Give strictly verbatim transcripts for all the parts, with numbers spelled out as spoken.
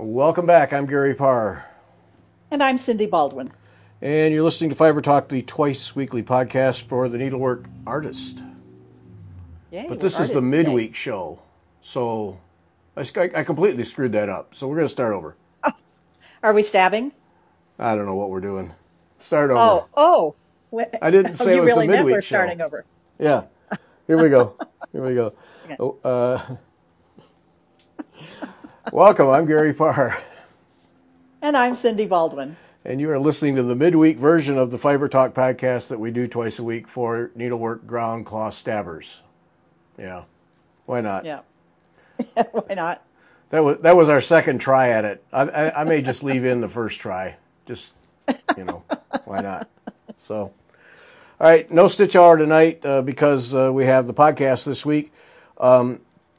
Welcome back. I'm Gary Parr. And I'm Cindy Baldwin. And you're listening to Fiber Talk, the twice weekly podcast for the needlework artist. Yay, but this we're is the artists midweek today. show. So I, I completely screwed that up. So we're going to start over. Oh, are we stabbing? I don't know what we're doing. Start over. Oh, oh. I didn't say oh, it you was really the meant midweek we're show. starting over. Yeah. Here we go. Here we go. Okay. Oh, uh, welcome. I'm Gary Parr. And I'm Cindy Baldwin. And you are listening to the midweek version of the Fiber Talk podcast that we do twice a week for needlework ground cloth stabbers. Yeah. Why not? Yeah. Why not? That was that was our second try at it. I, I, I may just leave in the first try. Just, you know, why not? So, all right, no Stitch Hour tonight uh, because uh, we have the podcast this week. Um,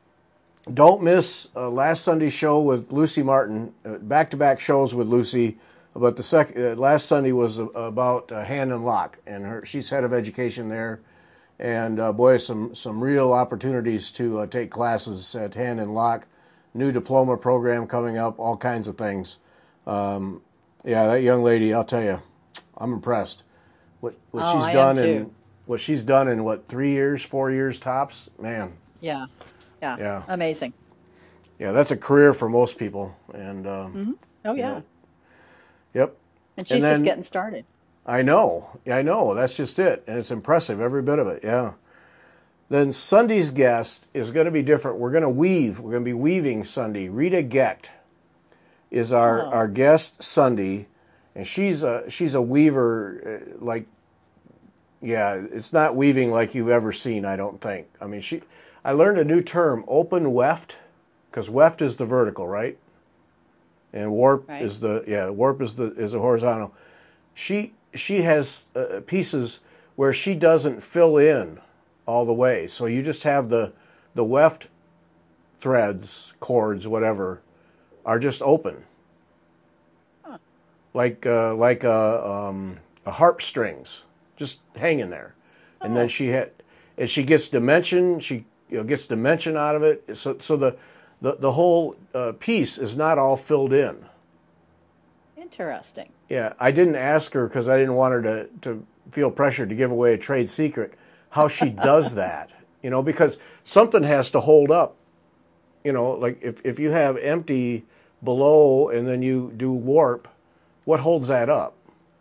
don't miss uh, last Sunday's show with Lucy Martin. Uh, back-to-back shows with Lucy. But the sec- uh, last Sunday was uh, about uh, Hand and Lock, and her she's head of education there. And uh, boy, some some real opportunities to uh, take classes at Hand and Lock. New diploma program coming up, all kinds of things. Um, yeah, that young lady, I'll tell you, I'm impressed. What what Oh, she's I am done too. in what she's done in what three years, four years tops, man. Yeah. Yeah. Yeah, Amazing. yeah, that's a career for most people. And um, hmm Oh, you yeah. know, yep. And she's And then just getting started. I know, I know. That's just it, and it's impressive, every bit of it. Yeah. Then Sunday's guest is going to be different. We're going to weave. We're going to be weaving Sunday. Rita Gecht is our, Oh, our guest Sunday, and she's a she's a weaver. uh, Like, yeah, it's not weaving like you've ever seen. I don't think. I mean, she. I learned a new term, open weft, because weft is the vertical, right? And warp right. is the yeah warp is the is the horizontal. She she has uh, pieces where she doesn't fill in all the way, so you just have the the weft threads, cords, whatever, are just open, Huh. like uh, like a, um, a harp strings, just hanging there, and then Oh, she had and she gets dimension. She you know gets dimension out of it, so so the the the whole uh, piece is not all filled in. interesting. Yeah, I didn't ask her because I didn't want her to, to feel pressured to give away a trade secret, how she does that, you know, because something has to hold up, you know, like if, if you have empty below and then you do warp, what holds that up?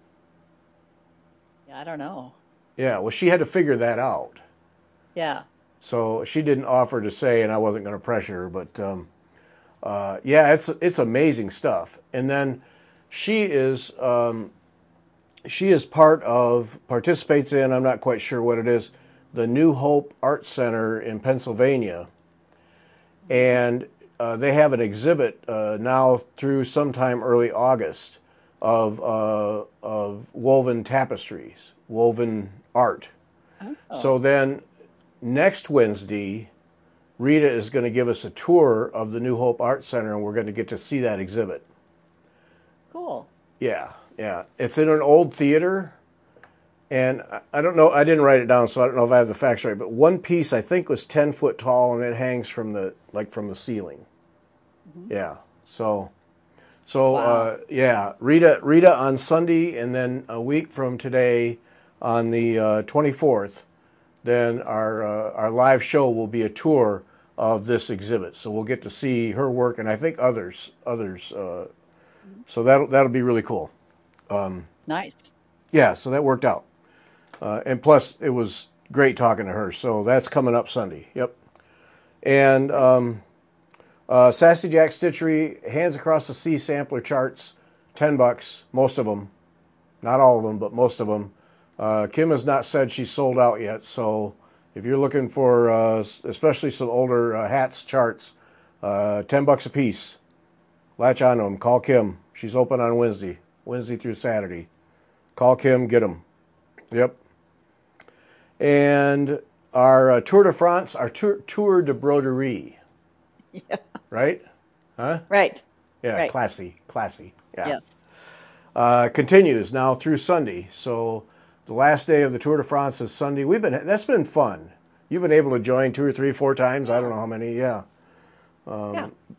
Yeah, I don't know. Yeah, well, she had to figure that out. Yeah. So she didn't offer to say, and I wasn't going to pressure her, but um, uh, yeah, it's it's amazing stuff. And then she is um, she is part of participates in, I'm not quite sure what it is, the New Hope Art Center in Pennsylvania, and uh, they have an exhibit uh, now through sometime early August of uh, of woven tapestries, woven art. Oh, So then next Wednesday, Rita is going to give us a tour of the New Hope Art Center, and we're going to get to see that exhibit. cool. Yeah, yeah. It's in an old theater, and I- I don't know, I didn't write it down, so I don't know if I have the facts right, but one piece I think was ten foot tall, and it hangs from the, like from the ceiling. hmm Yeah, so, so, Wow. uh, yeah, Rita, Rita on Sunday, and then a week from today on the uh, twenty-fourth, then our uh, our live show will be a tour of this exhibit. So we'll get to see her work, and I think others others. Uh, so that'll that'll be really cool. Um, Nice. yeah, so that worked out, uh, and plus it was great talking to her. So that's coming up Sunday. Yep, and Great. um, uh, Sassy Jack Stitchery, Hands Across the Sea sampler charts, ten bucks, most of them, not all of them, but most of them. Uh, Kim has not said she's sold out yet, so if you're looking for uh, especially some older uh, hats charts, uh, ten bucks a piece. Latch on to them. Call Kim. She's open on Wednesday, Wednesday through Saturday. Call Kim, get them. Yep. And our uh, Tour de France, our tour, tour de broderie, Yeah. right? Huh? Right. Yeah, Right. classy, classy. Yeah. Yes. Uh, continues now through Sunday. So the last day of the Tour de France is Sunday. We've been that's been fun. You've been able to join two or three, four times. I don't Yeah. know how many. Yeah, Yeah.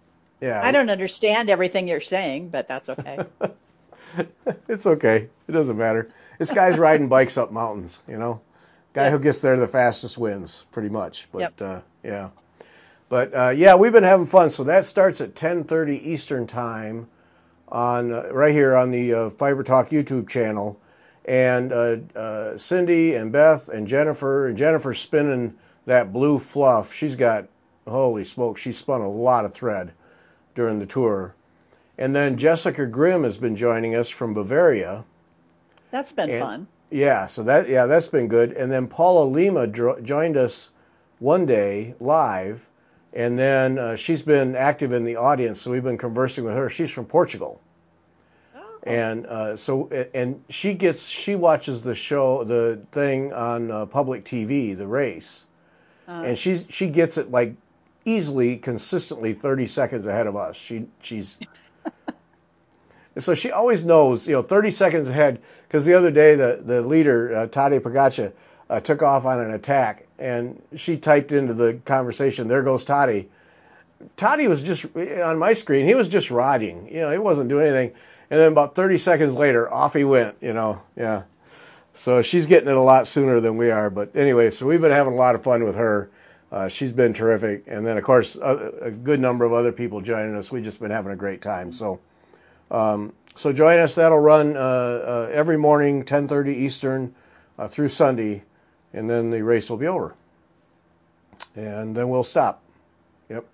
Yeah, I don't understand everything you're saying, but that's okay. it's okay. It doesn't matter. This guy's riding bikes up mountains, you know. Guy Yep. who gets there the fastest wins, pretty much. But Yep. uh, yeah, but uh, yeah, we've been having fun. So that starts at ten thirty Eastern time on uh, right here on the uh, Fiber Talk YouTube channel, and uh, uh, Cindy and Beth and Jennifer and Jennifer's spinning that blue fluff. She's got, holy smoke, she spun a lot of thread during the tour. And then Jessica Grimm has been joining us from Bavaria. That's been And, fun. yeah, so that yeah, that's been good. And then Paula Lima dro- joined us one day live, and then uh, she's been active in the audience, so we've been conversing with her. She's from Portugal. Oh. And uh, so, and she gets, she watches the show, the thing on uh, public T V, the race, Uh, and she's she gets it like easily, consistently thirty seconds ahead of us. She she's and so she always knows, you know, thirty seconds ahead. Because the other day, the the leader, uh, Tadej Pogacar, uh, took off on an attack, and she typed into the conversation, "There goes Toddy." Toddy was just on my screen. He was just riding. You know, he wasn't doing anything. And then about thirty seconds later, off he went. You know, yeah. So she's getting it a lot sooner than we are. But anyway, so we've been having a lot of fun with her. Uh, she's been terrific. And then, of course, a, a good number of other people joining us. We've just been having a great time. So, um, so join us. That'll run uh, uh, every morning, ten thirty Eastern, uh, through Sunday, and then the race will be over. And then we'll stop. Yep.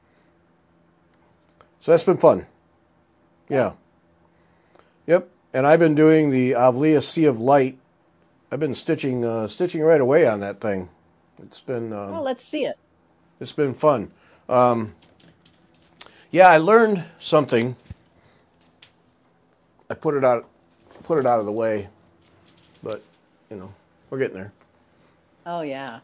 So that's been fun. Yeah. Yep. And I've been doing the Avlia Sea of Light. I've been stitching uh, stitching right away on that thing. It's been um, oh, let's see it. it's been fun. Um, yeah, I learned something. I put it out put it out of the way, but you know, we're getting there. Oh, yeah.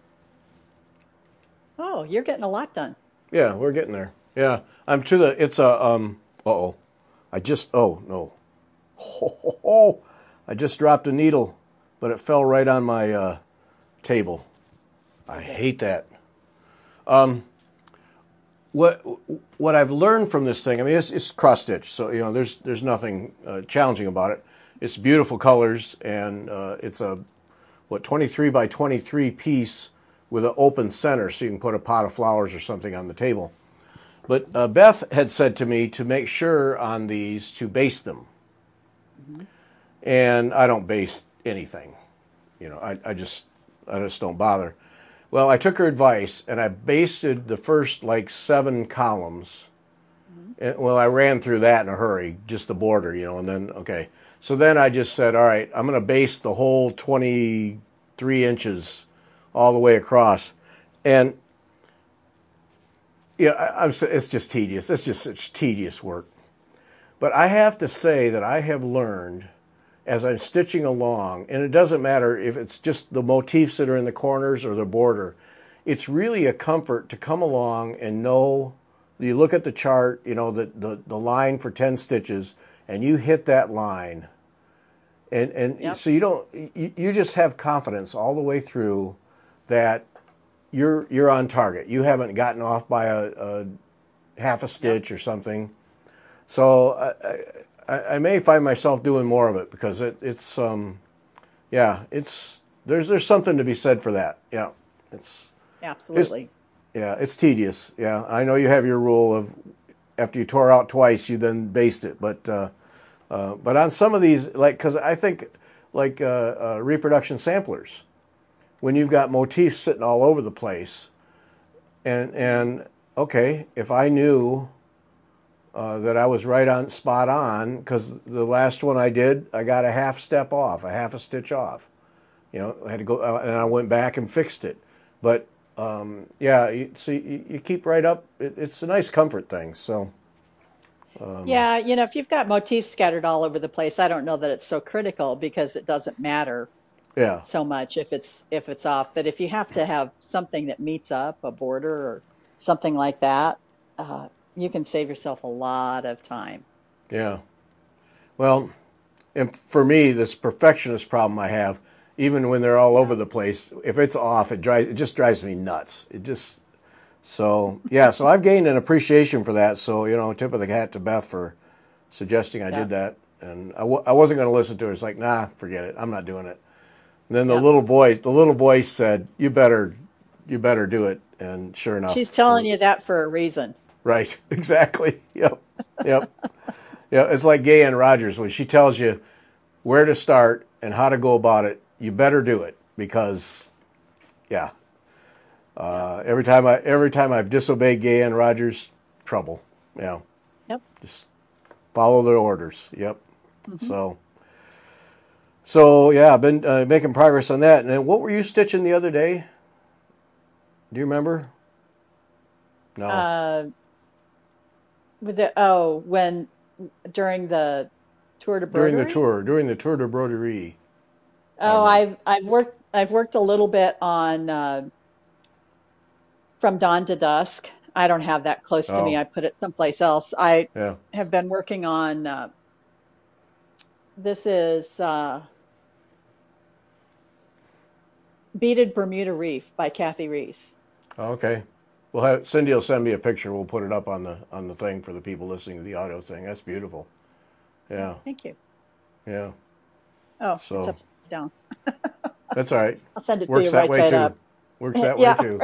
Oh, you're getting a lot done. Yeah, we're getting there. Yeah, I'm to the. It's a. Um. Uh oh, I just. Oh no. Oh, oh, oh, I just dropped a needle, but it fell right on my uh, table. I hate that. Um. What what I've learned from this thing. I mean, it's, it's cross stitch, so you know, there's there's nothing uh, challenging about it. It's beautiful colors, and uh, it's a what twenty-three by twenty-three piece with an open center, so you can put a pot of flowers or something on the table. But uh, Beth had said to me to make sure on these to baste them. Mm-hmm. And I don't baste anything. You know, I, I just I just don't bother. Well, I took her advice and I basted the first like seven columns. Mm-hmm. And, well, I ran through that in a hurry, just the border, you know, and then, okay. So then I just said, all right, I'm going to baste the whole twenty-three inches all the way across. And yeah, I, I'm, it's just tedious. It's just such tedious work. But I have to say that I have learned as I'm stitching along, and it doesn't matter if it's just the motifs that are in the corners or the border, it's really a comfort to come along and know, you look at the chart, you know, the, the, the line for ten stitches, and you hit that line. And, and yep. So you don't, you, you just have confidence all the way through that you're you're on target. You haven't gotten off by a, a half a stitch yep. or something. So I, I, I may find myself doing more of it because it, it's um, yeah, it's there's there's something to be said for that. Yeah, it's absolutely. It's, yeah, it's tedious. Yeah, I know you have your rule of after you tore out twice, you then baste it. But uh, uh, but on some of these, like because I think like uh, uh, reproduction samplers, when you've got motifs sitting all over the place, and and okay, if I knew uh, that I was right on spot on, because the last one I did, I got a half step off, a half a stitch off. You know, I had to go, uh, and I went back and fixed it. But um, yeah, you, see, you, you keep right up. It, it's a nice comfort thing. So. Um, yeah, you know, if you've got motifs scattered all over the place, I don't know that it's so critical because it doesn't matter. Yeah. So much if it's if it's off, but if you have to have something that meets up, a border or something like that, uh, you can save yourself a lot of time. Yeah. Well, and for me, this perfectionist problem I have, even when they're all over the place, if it's off, it drives it just drives me nuts. It just So yeah, so I've gained an appreciation for that. So you know, tip of the hat to Beth for suggesting I Yeah. did that, and I, w- I wasn't going to listen to her. It's like, nah, forget it. I'm not doing it. And then the Yeah. little voice, the little voice said, "You better, you better do it." And sure She's enough, telling you that for a reason. right, exactly. Yep, yep, yeah. It's like Gay Ann Rogers when she tells you where to start and how to go about it. You better do it because, yeah. Uh, every time I, every time I've disobeyed Gay Ann Rogers, trouble. Yeah, Yep. just follow the orders. Yep. Hmm. So, so yeah, I've been uh, making progress on that. And then what were you stitching the other day? Do you remember? No. Uh, with the oh, when during the Tour de During the Broderie? tour, during the Tour de Broderie, I Oh, remember. I've I've worked I've worked a little bit on uh, From Dawn to Dusk. I don't have that close to me. Oh, I put it someplace else. I yeah. have been working on uh, this is uh, Beaded Bermuda Reef by Kathy Reese. Oh, okay. We'll have Cindy will send me a picture. We'll put it up on the on the thing for the people listening to the audio thing. That's beautiful. Oh, Yeah, thank you. yeah. Oh, it's So upside down. that's all right. I'll send it to Works you that right way side too. up. Works that way Yeah. too.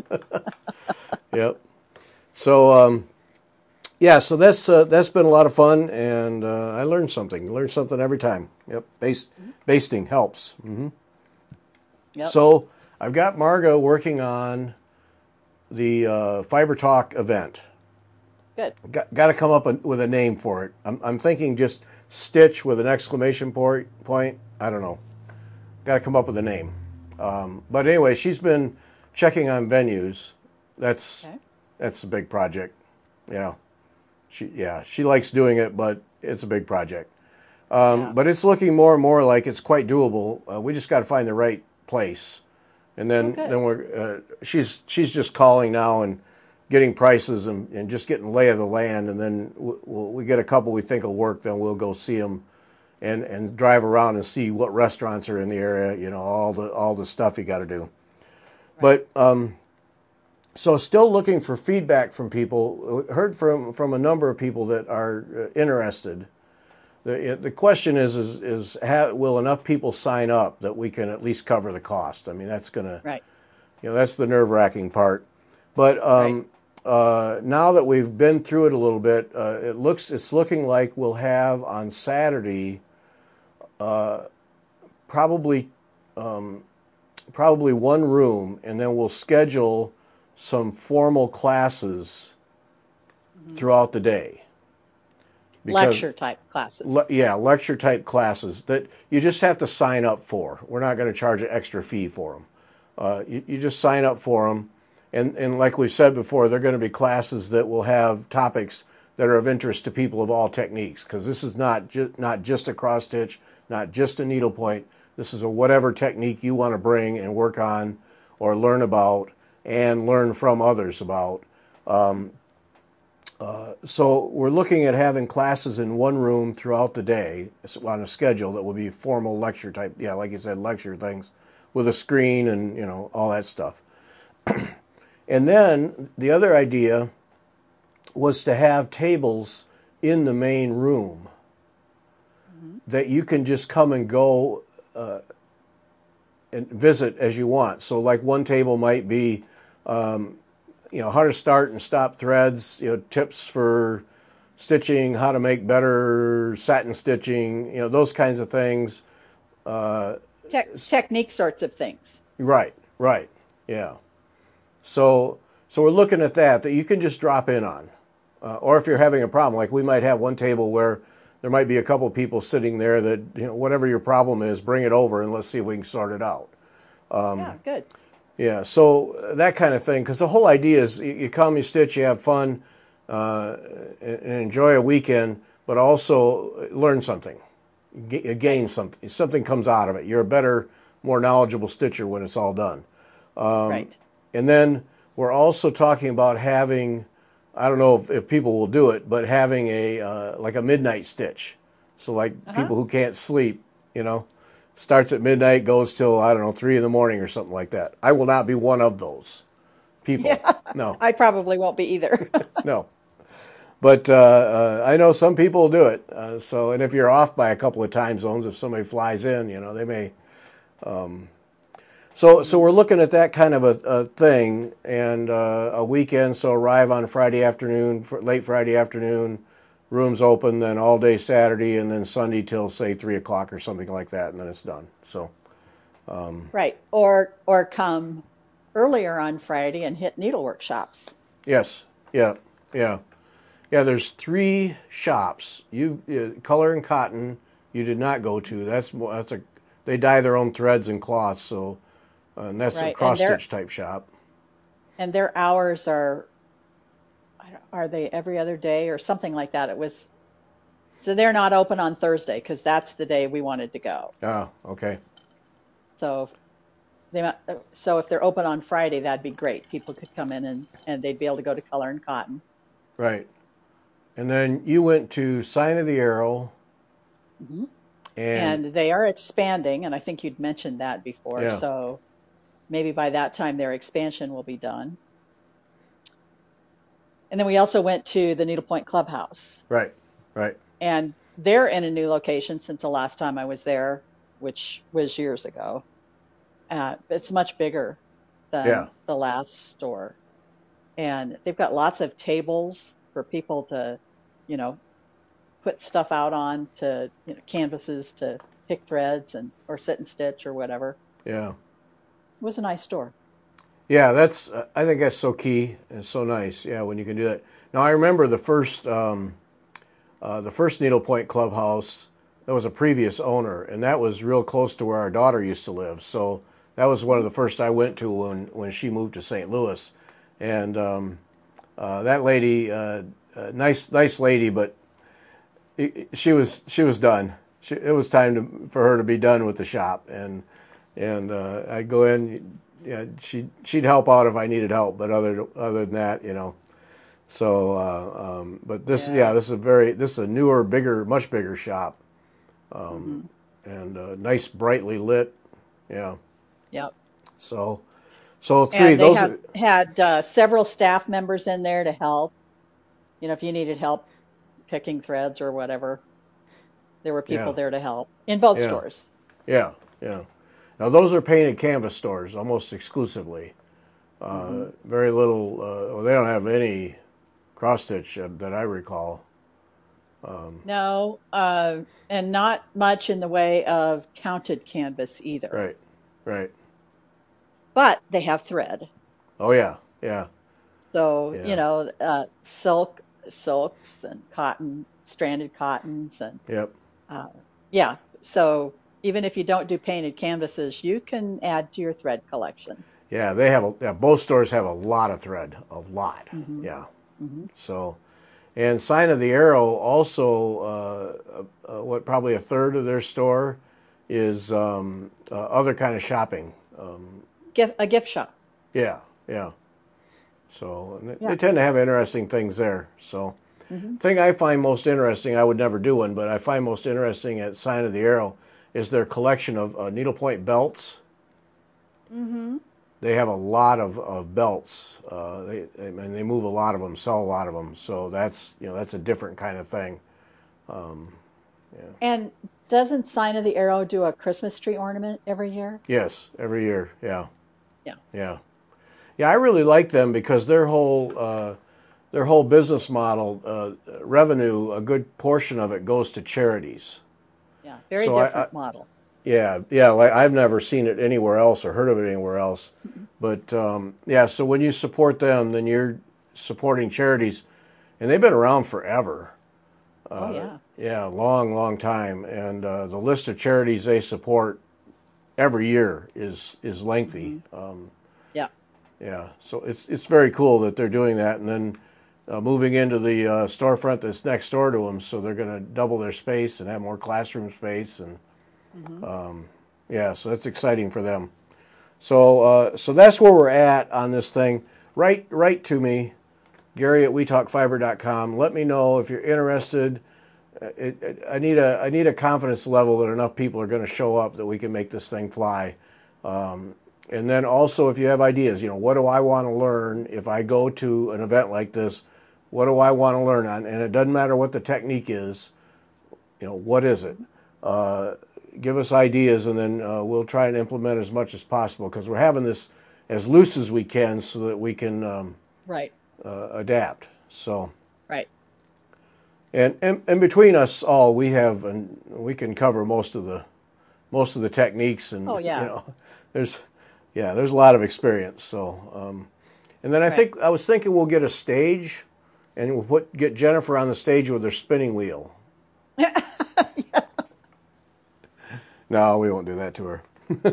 Yep. So um, yeah, so that's uh, that's been a lot of fun, and uh, I learned something. Learned something every time. Yep. Base, basting helps. Hmm. Yep. So I've got Margot working on the uh, Fiber Talk event. Good. Got, got to come up with a name for it. I'm, I'm thinking just Stitch with an exclamation point. Point. I don't know. Got to come up with a name. Um, but anyway, she's been checking on venues. That's Okay. that's a big project. Yeah, she yeah she likes doing it, but it's a big project. Um, Yeah. but it's looking more and more like it's quite doable. Uh, we just got to find the right place, and Oh, then good. then we're uh, she's she's just calling now and getting prices and, and just getting lay of the land, and then we'll, we'll, we get a couple we think will work. Then we'll go see them and and drive around and see what restaurants are in the area. You know, all the all the stuff you got to do. Right. But um, so still looking for feedback from people. Heard from from a number of people that are uh, interested. The the question is is is how, will enough people sign up that we can at least cover the cost? I mean, that's gonna Right. you know that's the nerve wracking part. But Right. um, uh, now that we've been through it a little bit, uh, it looks it's looking like we'll have on Saturday probably um, probably one room, and then we'll schedule some formal classes Hmm. throughout the day. Because Lecture type classes. le- yeah, lecture type classes that you just have to sign up for. We're not going to charge an extra fee for them. Uh, you, you just sign up for them, and and like we've said before, they're going to be classes that will have topics that are of interest to people of all techniques. Because this is not just not just a cross stitch, not just a needlepoint. This is a whatever technique you want to bring and work on, or learn about, and learn from others about. So we're looking at having classes in one room throughout the day on a schedule that will be formal lecture type. Yeah, like you said, lecture things with a screen and you know all that stuff. And then the other idea was to have tables in the main room Hmm. that you can just come and go uh, and visit as you want. So like one table might be you know how to start and stop threads, you know tips for stitching, how to make better satin stitching, you know those kinds of things. Uh, Tech technique sorts of things. right, right, yeah. So so we're looking at that that you can just drop in on, uh, or if you're having a problem, like we might have one table where there might be a couple people sitting there that you know whatever your problem is, bring it over and let's see if we can sort it out. Yeah, good. Yeah, so that kind of thing, because the whole idea is you, you come, you stitch, you have fun, uh, and enjoy a weekend, but also learn something. You Right. gain something. Something comes out of it. You're a better, more knowledgeable stitcher when it's all done. Right. And then we're also talking about having, I don't know if, if people will do it, but having a uh, like a midnight stitch. So like Uh-huh. people who can't sleep, you know, starts at midnight, goes till I don't know three in the morning or something like that. I will not be one of those people. Yeah, No, I probably won't be either. no. But uh, uh, I know some people do it. Uh, so, and if you're off by a couple of time zones, if somebody flies in, you know, they may. Um, so, so we're looking at that kind of a, a thing, and uh, a weekend. So arrive on Friday afternoon, fr- late Friday afternoon, rooms open, then all day Saturday, and then Sunday till say three o'clock or something like that, and then it's done. So, um, Right. Or or come earlier on Friday and hit needlework shops. yes, yeah, yeah. Yeah, there's three shops. You uh, Color and Cotton. You did not go to. That's mo- that's a. They dye their own threads and cloths. So, uh, and that's a Right. And cross their stitch type shop. and their hours are I don't- are they every other day or something like that? It was so they're not open on Thursday because that's the day we wanted to go. Ah, okay, So they might- so if they're open on Friday, that'd be great. People could come in and and they'd be able to go to Color and Cotton. right. And then you went to Sign of the Arrow, Hmm. and And they are expanding, and I think you'd mentioned that before. yeah, So maybe by that time their expansion will be done. And then we also went to the Needlepoint Clubhouse, right, right, and they're in a new location since the last time I was there, which was years ago. Uh, it's much bigger yeah, than the last store, and they've got lots of tables for people to, you know, put stuff out on to you know, canvases to pick threads and or sit and stitch or whatever. yeah, It was a nice store. yeah. That's uh, I think that's so key and so nice. Yeah, when you can do that. Now I remember the first um, uh, the first Needlepoint Clubhouse. There was a previous owner, and that was real close to where our daughter used to live. So that was one of the first I went to when when she moved to Saint Louis, and um, uh, that lady, uh, uh, nice nice lady, but she was she was done. She, it was time to, for her to be done with the shop, and and uh, I'd go in. Yeah, she she'd help out if I needed help, but other other than that, you know. So, uh, um, but this yeah, Yeah. this is a very this is a newer, bigger, much bigger shop, Hmm. and uh, nice, brightly lit. Yeah. Yep. So so three And they those have are had uh, several staff members in there to help. You know, if you needed help picking threads or whatever, there were people yeah there to help in both yeah stores. yeah yeah. Now those are painted canvas stores almost exclusively. Uh, Hmm. very little. Uh, well, they don't have any cross stitch uh, that I recall. Um, No, uh, and not much in the way of counted canvas either. right, right. But they have thread. Oh yeah, yeah, So, you yeah. know, uh, silk, silks and cotton, stranded cottons and Yep. uh, yeah. So even if you don't do painted canvases, you can add to your thread collection. Yeah, they have a, yeah, both stores have a lot of thread, a lot. Hmm. Yeah. Hmm. So, and Sign of the Arrow also, uh, uh, what probably a third of their store is um, uh, other kind of shopping. Um, Gift, a gift shop. yeah, yeah. So and they, they Yeah. tend to have interesting things there. So, Hmm. the thing I find most interesting, I would never do one, but I find most interesting at Sign of the Arrow is their collection of uh, needlepoint belts. Hmm. They have a lot of, of belts. Uh, they, I mean, they move a lot of them, sell a lot of them. So that's you know that's a different kind of thing. Um, yeah. And doesn't Sign of the Arrow do a Christmas tree ornament every year? Yes, every year. Yeah, Yeah. yeah, yeah. I really like them because their whole uh, their whole business model, uh, revenue, a good portion of it goes to charities. Yeah. Very So I, I different model. yeah, yeah. Like I've never seen it anywhere else or heard of it anywhere else. Mhm. But um, yeah, so when you support them, then you're supporting charities, and they've been around forever. Oh, Uh, yeah. yeah, long, long time. And uh, the list of charities they support every year is is lengthy. Hmm. Um, Yeah. yeah, so it's it's very cool that they're doing that, and then uh, moving into the uh, storefront that's next door to them. So they're going to double their space and have more classroom space, and Hmm. um, yeah, so that's exciting for them. So uh, so that's where we're at on this thing. Write write to me, Gary at we talk fiber dot com. Let me know if you're interested. It, it, I need a I need a confidence level that enough people are going to show up that we can make this thing fly. Um, And then also, if you have ideas, you know, what do I want to learn if I go to an event like this? What do I want to learn on? And it doesn't matter what the technique is. You know, what is it? Uh, give us ideas, and then uh, we'll try and implement as much as possible, because we're having this as loose as we can so that we can um, Right. uh, adapt. So, Right. and, and and between us all, we have, and we can cover most of the most of the techniques, and Oh, yeah. you know, there's yeah, there's a lot of experience. So, um, and then I Right. think I was thinking we'll get a stage, and we'll put get Jennifer on the stage with her spinning wheel. No, we won't do that to her.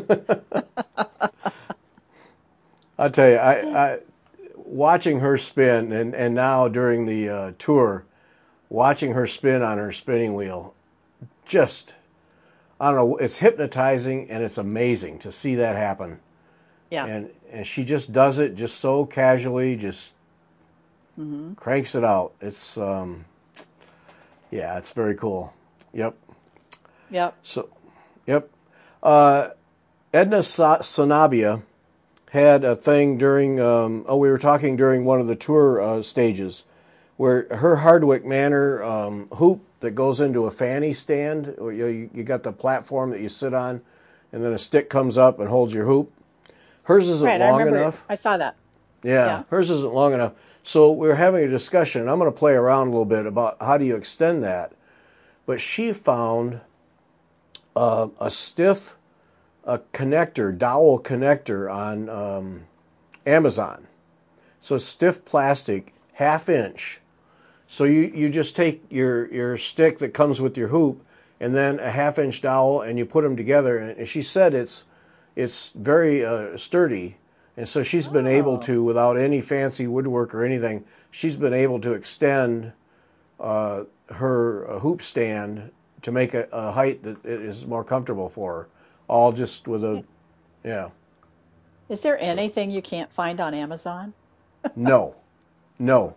I'll tell you, I, I watching her spin, and, and now during the uh, tour, watching her spin on her spinning wheel, just, I don't know, it's hypnotizing, and it's amazing to see that happen. Yeah. And and she just does it just so casually, just Mm-hmm. cranks it out. It's, um, yeah, it's very cool. Yep. Yep. So, yep. Uh, Edna Sa- Sanabia had a thing during, um, oh, we were talking during one of the tour uh, stages, where her Hardwick Manor um, hoop that goes into a fanny stand, or you, you got the platform that you sit on, and then a stick comes up and holds your hoop. Hers isn't Right. I long remember. enough. I saw that. Yeah, Yeah. hers isn't long enough. So we were having a discussion, and I'm going to play around a little bit about how do you extend that. But she found uh, a stiff a connector, dowel connector on um, Amazon. So stiff plastic, half inch. So you, you just take your, your stick that comes with your hoop, and then a half inch dowel, and you put them together. And she said it's it's very uh, sturdy. And so she's been able Oh. to, without any fancy woodwork or anything, she's been able to extend uh, her uh, hoop stand to make a, a height that is more comfortable for her. All just with a, yeah. Is there So, anything you can't find on Amazon? no, no,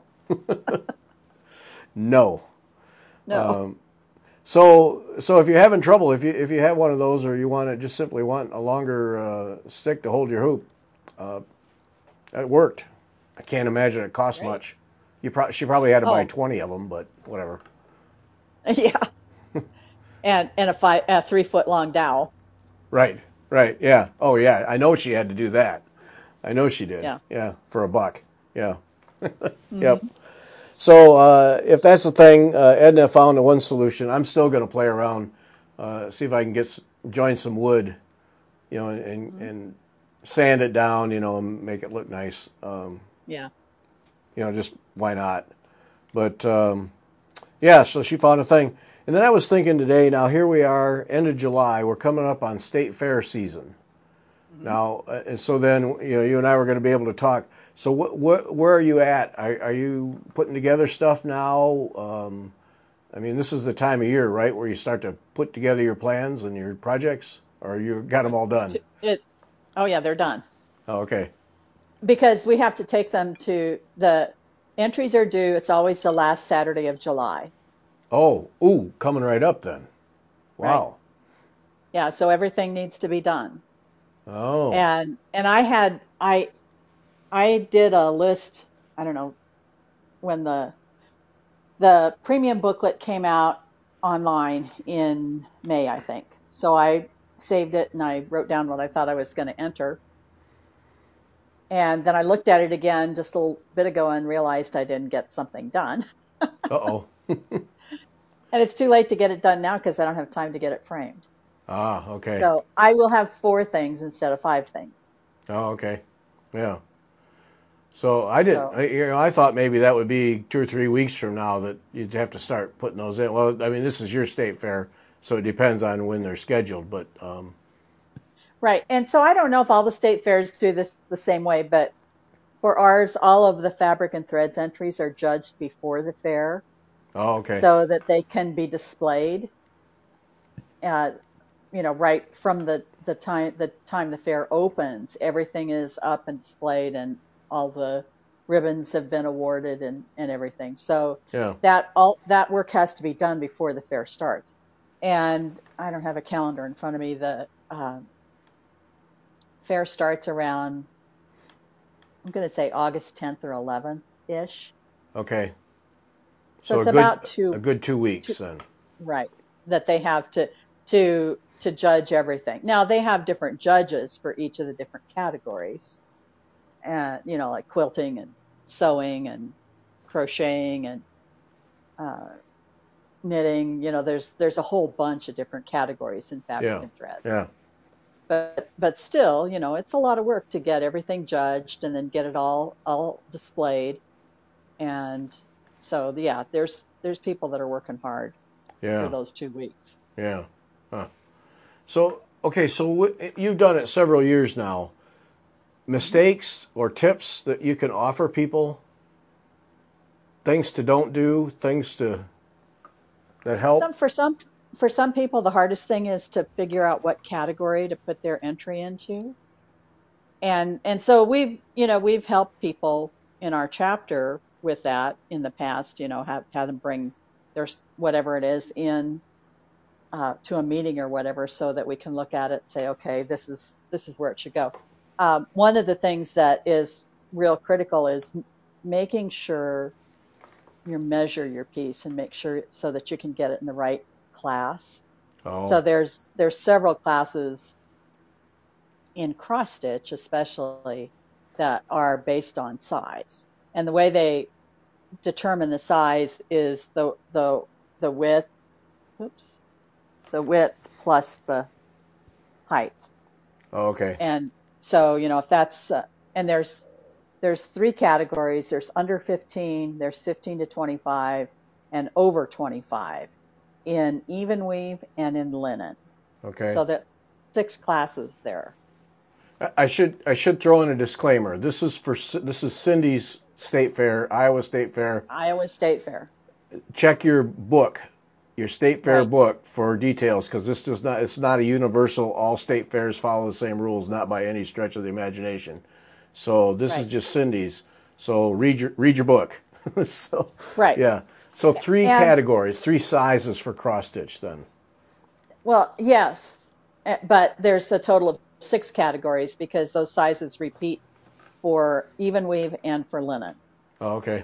no. No. Um, so, so if you're having trouble, if you if you have one of those, or you want to just simply want a longer uh, stick to hold your hoop, uh, it worked. I can't imagine it cost Great. much. You pro- she probably had to buy Oh, twenty of them, but whatever. yeah. And and a five a three foot long dowel. Right, right, yeah. Oh yeah, I know she had to do that. I know she did. Yeah. Yeah, for a buck. Yeah. Yep. Mm-hmm. So uh, if that's the thing, uh, Edna found the one solution. I'm still going to play around, uh, see if I can get join some wood, you know, and Mm-hmm. and sand it down, you know, and make it look nice. Um, Yeah. you know, just why not? But um, yeah, so she found a thing, and then I was thinking today. Now here we are, end of July. We're coming up on state fair season. Mm-hmm. Now, uh, and so then, you know, you and I were going to be able to talk. So, wh- wh- where are you at? Are, are you putting together stuff now? Um, I mean, this is the time of year, right, where you start to put together your plans and your projects, or you got them all done? It. Oh yeah, they're done Oh, okay. because we have to take them to the entries are due. It's always the last Saturday of July, Oh, ooh, coming right up then. right? Wow. Yeah. So everything needs to be done. Oh, And and I had I I did a list. I don't know when the the premium booklet came out online in May, I think. So I saved it and I wrote down what I thought I was going to enter. And then I looked at it again just a little bit ago and realized I didn't get something done. uh-oh. And it's too late to get it done now because I don't have time to get it framed. Ah, okay. So I will have four things instead of five things. Oh, okay. Yeah. So I didn't, So, I- you know, I thought maybe that would be two or three weeks from now that you'd have to start putting those in. Well, I mean, this is your state fair, so it depends on when they're scheduled. But um, right. And so I don't know if all the state fairs do this the same way, but for ours, all of the fabric and threads entries are judged before the fair oh, okay, so that they can be displayed, uh, you know, right from the, the time the time the fair opens. Everything is up and displayed, and all the ribbons have been awarded and, and everything. So yeah, that all that work has to be done before the fair starts. And I don't have a calendar in front of me. The uh, fair starts around, I'm going to say August tenth or eleventh ish. Okay. So So a it's good about a two, good two two, weeks then. right, that they have to to to judge everything. Now they have different judges for each of the different categories, and you know, like quilting and sewing and crocheting and uh, knitting. You know, there's there's a whole bunch of different categories in fabric Yeah. and thread. Yeah. But but still, you know, it's a lot of work to get everything judged and then get it all all displayed. And so yeah, there's there's people that are working hard for Yeah. those two weeks. Yeah. Huh. So okay, so w- you've done it several years now. Mhm. Mistakes or tips that you can offer people, things to don't do, things to that help. Some for some for some people, the hardest thing is to figure out what category to put their entry into. And and so we've you know we've helped people in our chapter with that in the past. You know, have have them bring their whatever it is in uh, to a meeting or whatever, so that we can look at it and say, okay, this is this is where it should go. Um, one of the things that is real critical is making sure you measure your piece and make sure so that you can get it in the right class. So Oh. there's there's several classes in cross stitch, especially, that are based on size, and the way they determine the size is the the the width. Oops, the width plus the height. Oh, okay. And so, you know, if that's, uh, and there's, there's three categories. There's under fifteen, there's fifteen to twenty-five, and over twenty-five in even weave and in linen. Okay. So that six classes there. I I should I should throw in a disclaimer. This is for this is Cindy's State Fair, Iowa State Fair. Iowa State Fair. Check your book, your state fair Right, book for details, because this does not it's not a universal, all state fairs follow the same rules, not by any stretch of the imagination. So this is right, just Cindy's. So read your read your book. So right. yeah. So three And categories, three sizes for cross stitch then. well, yes, eh, but there's a total of six categories because those sizes repeat for even weave and for linen. Oh, okay.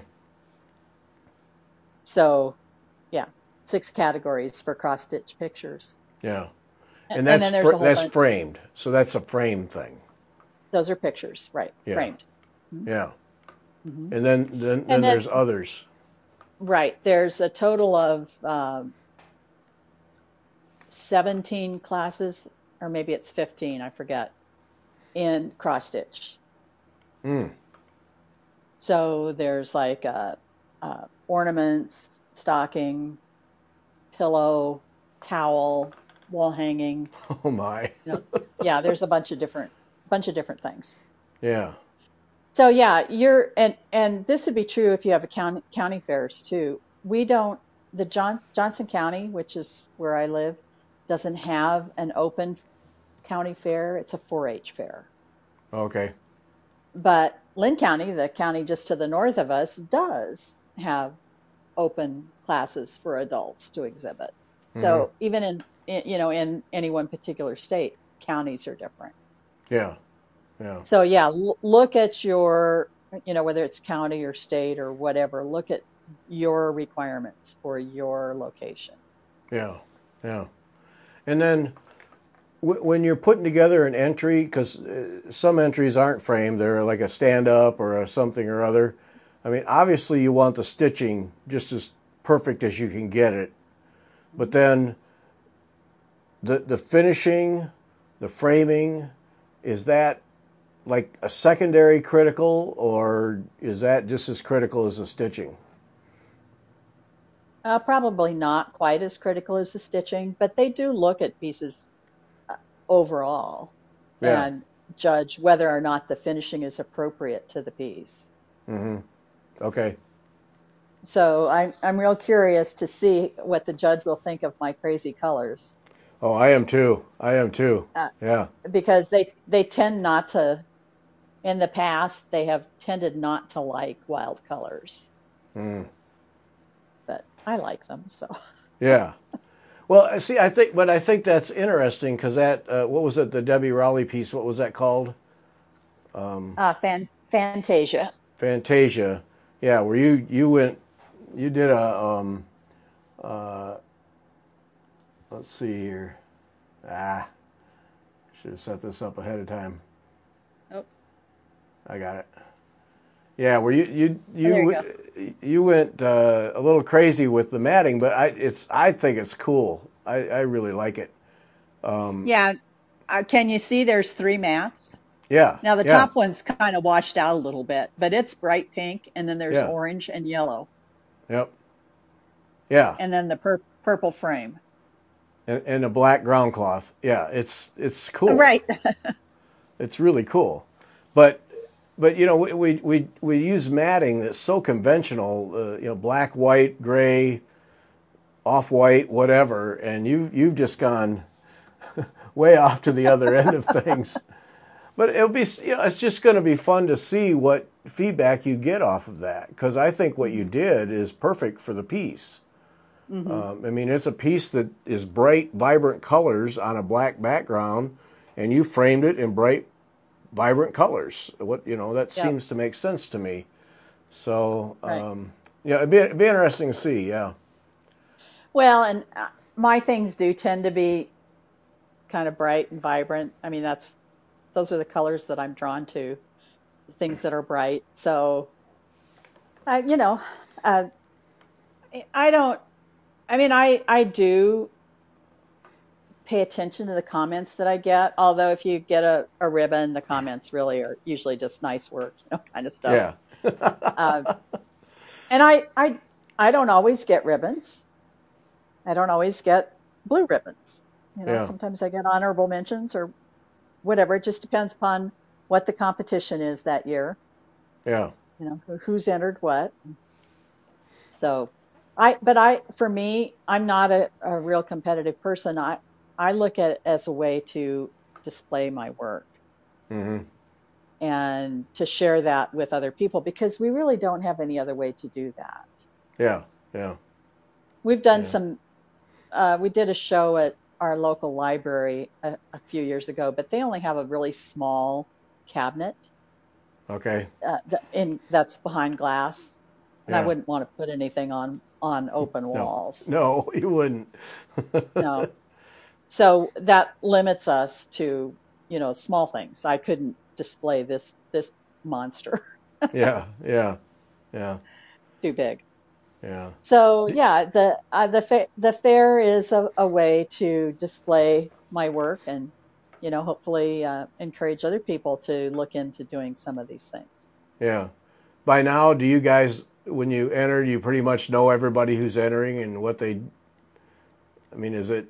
So yeah, six categories for cross stitch pictures. Yeah. A- And And that's then there's fr- a whole that's bunch. framed. So that's a frame thing. Those are pictures, right? Yeah. Framed. Mm-hmm. Yeah. Mm-hmm. And then then And then then, there's others. right, there's a total of um, seventeen classes, or maybe it's fifteen, I forget, in cross stitch. Mm. So there's like uh, uh, ornaments, stocking, pillow, towel, wall hanging. Oh my. You know, yeah, there's a bunch of different bunch of different things. Yeah. So yeah, you're and and this would be true if you have a county county fairs too. We don't the John Johnson County, which is where I live, doesn't have an open county fair. It's a four H fair. Okay. But Lynn County, the county just to the north of us, does have open classes for adults to exhibit. Mm-hmm. So even in, in you know in any one particular state, counties are different. Yeah. Yeah. So yeah, l- look at your, you know, whether it's county or state or whatever, look at your requirements for your location. Yeah. Yeah. And then w- when you're putting together an entry, because uh, some entries aren't framed, they're like a stand up or a something or other. I mean, obviously you want the stitching just as perfect as you can get it, but Mhm. then the the finishing, the framing, is that like a secondary critical, or is that just as critical as the stitching? Uh, probably not quite as critical as the stitching, but they do look at pieces uh, overall Yeah. and judge whether or not the finishing is appropriate to the piece. Mm-hmm. Okay. So I'm I'm real curious to see what the judge will think of my crazy colors, Oh, I am too. I am too. uh, Yeah. because they they tend not to. In the past, they have tended not to like wild colors, Mm. but I like them. So Yeah. Well, see, I think, but I think that's interesting because that, uh, what was it, the Debbie Rowley piece? What was that called? Um, Uh, fan, Fantasia. Fantasia. Yeah, where you you went, you did a. Um, uh, let's see here. Ah, should have set this up ahead of time. Oh, I got it. Yeah, where you you oh, there you you go. you went uh, a little crazy with the matting, but I it's I think it's cool. I, I really like it. Um, Yeah. Uh, can you see there's three mats? yeah, Now the yeah, top one's kind of washed out a little bit, but it's bright pink, and then there's yeah, orange and yellow, yep, yeah, and then the pur purple frame. and, and a black ground cloth. Yeah, it's it's cool. Right. It's really cool, but but you know we we we, we use matting that's so conventional. Uh, you know, black, white, gray, off white, whatever, and you you've just gone way off to the other end of things. But it'll be, you know, it's just going to be fun to see what feedback you get off of that. Because I think what you Hmm. did is perfect for the piece. Hmm. Um, I mean, it's a piece that is bright, vibrant colors on a black background, and you framed it in bright, vibrant colors. What you know, that Yep. seems to make sense to me. So, Right. um, yeah, it'd be, it'd be interesting to see. Yeah, Well, and uh, my things do tend to be kind of bright and vibrant. I mean, that's those are the colors that I'm drawn to, things that are bright. So, I, you know, uh, I don't. I mean, I I do pay attention to the comments that I get. Although if you get a, a ribbon, the comments really are usually just nice work, you know, kind of stuff. yeah, Uh, and I I I don't always get ribbons. I don't always get blue ribbons. You know, yeah, sometimes I get honorable mentions or whatever. It just depends upon what the competition is that year. yeah, You know, who, who's entered what. So I, but I, for me, I'm not a, a real competitive person. I, I look at it as a way to display my work hmm, and to share that with other people because we really don't have any other way to do that. yeah, yeah, We've done yeah. some, uh, we did a show at our local library a, a few years ago, but they only have a really small cabinet Okay, uh, th- in that's behind glass, and I yeah. wouldn't want to put anything on on open No, walls. no, you wouldn't. No. So that limits us to, you know, small things. I couldn't display this this monster Yeah, yeah, yeah, too big. yeah, So D- yeah, the uh, the fa the fair is a, a way to display my work and, you know, hopefully uh, encourage other people to look into doing some of these things. yeah. By now, do you guys, when you enter, you pretty much know everybody who's entering and what they? I mean, is it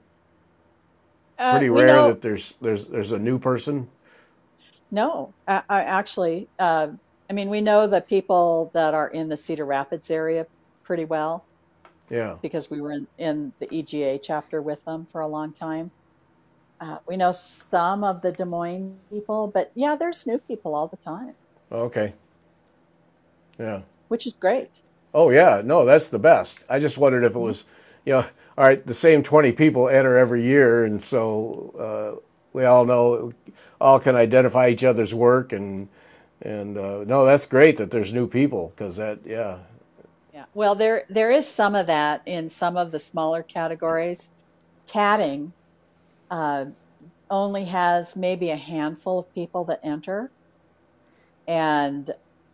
Uh, pretty we rare know that there's there's there's a new person? No, I, I actually, uh, I mean, we know the people that are in the Cedar Rapids area pretty well Yeah, because we were in, in the E G A chapter with them for a long time. Uh, we know some of the Des Moines people, but yeah, there's new people all the time, okay, yeah. which is great. Oh yeah, no, that's the best. I just wondered if it Mhm. was, you know, all right, the same twenty people enter every year, and so uh, we all know, all can identify each other's work, and and uh, no, that's great that there's new people because that, yeah, Yeah. Well, there there is some of that in some of the smaller categories. Tatting uh, only has maybe a handful of people that enter, and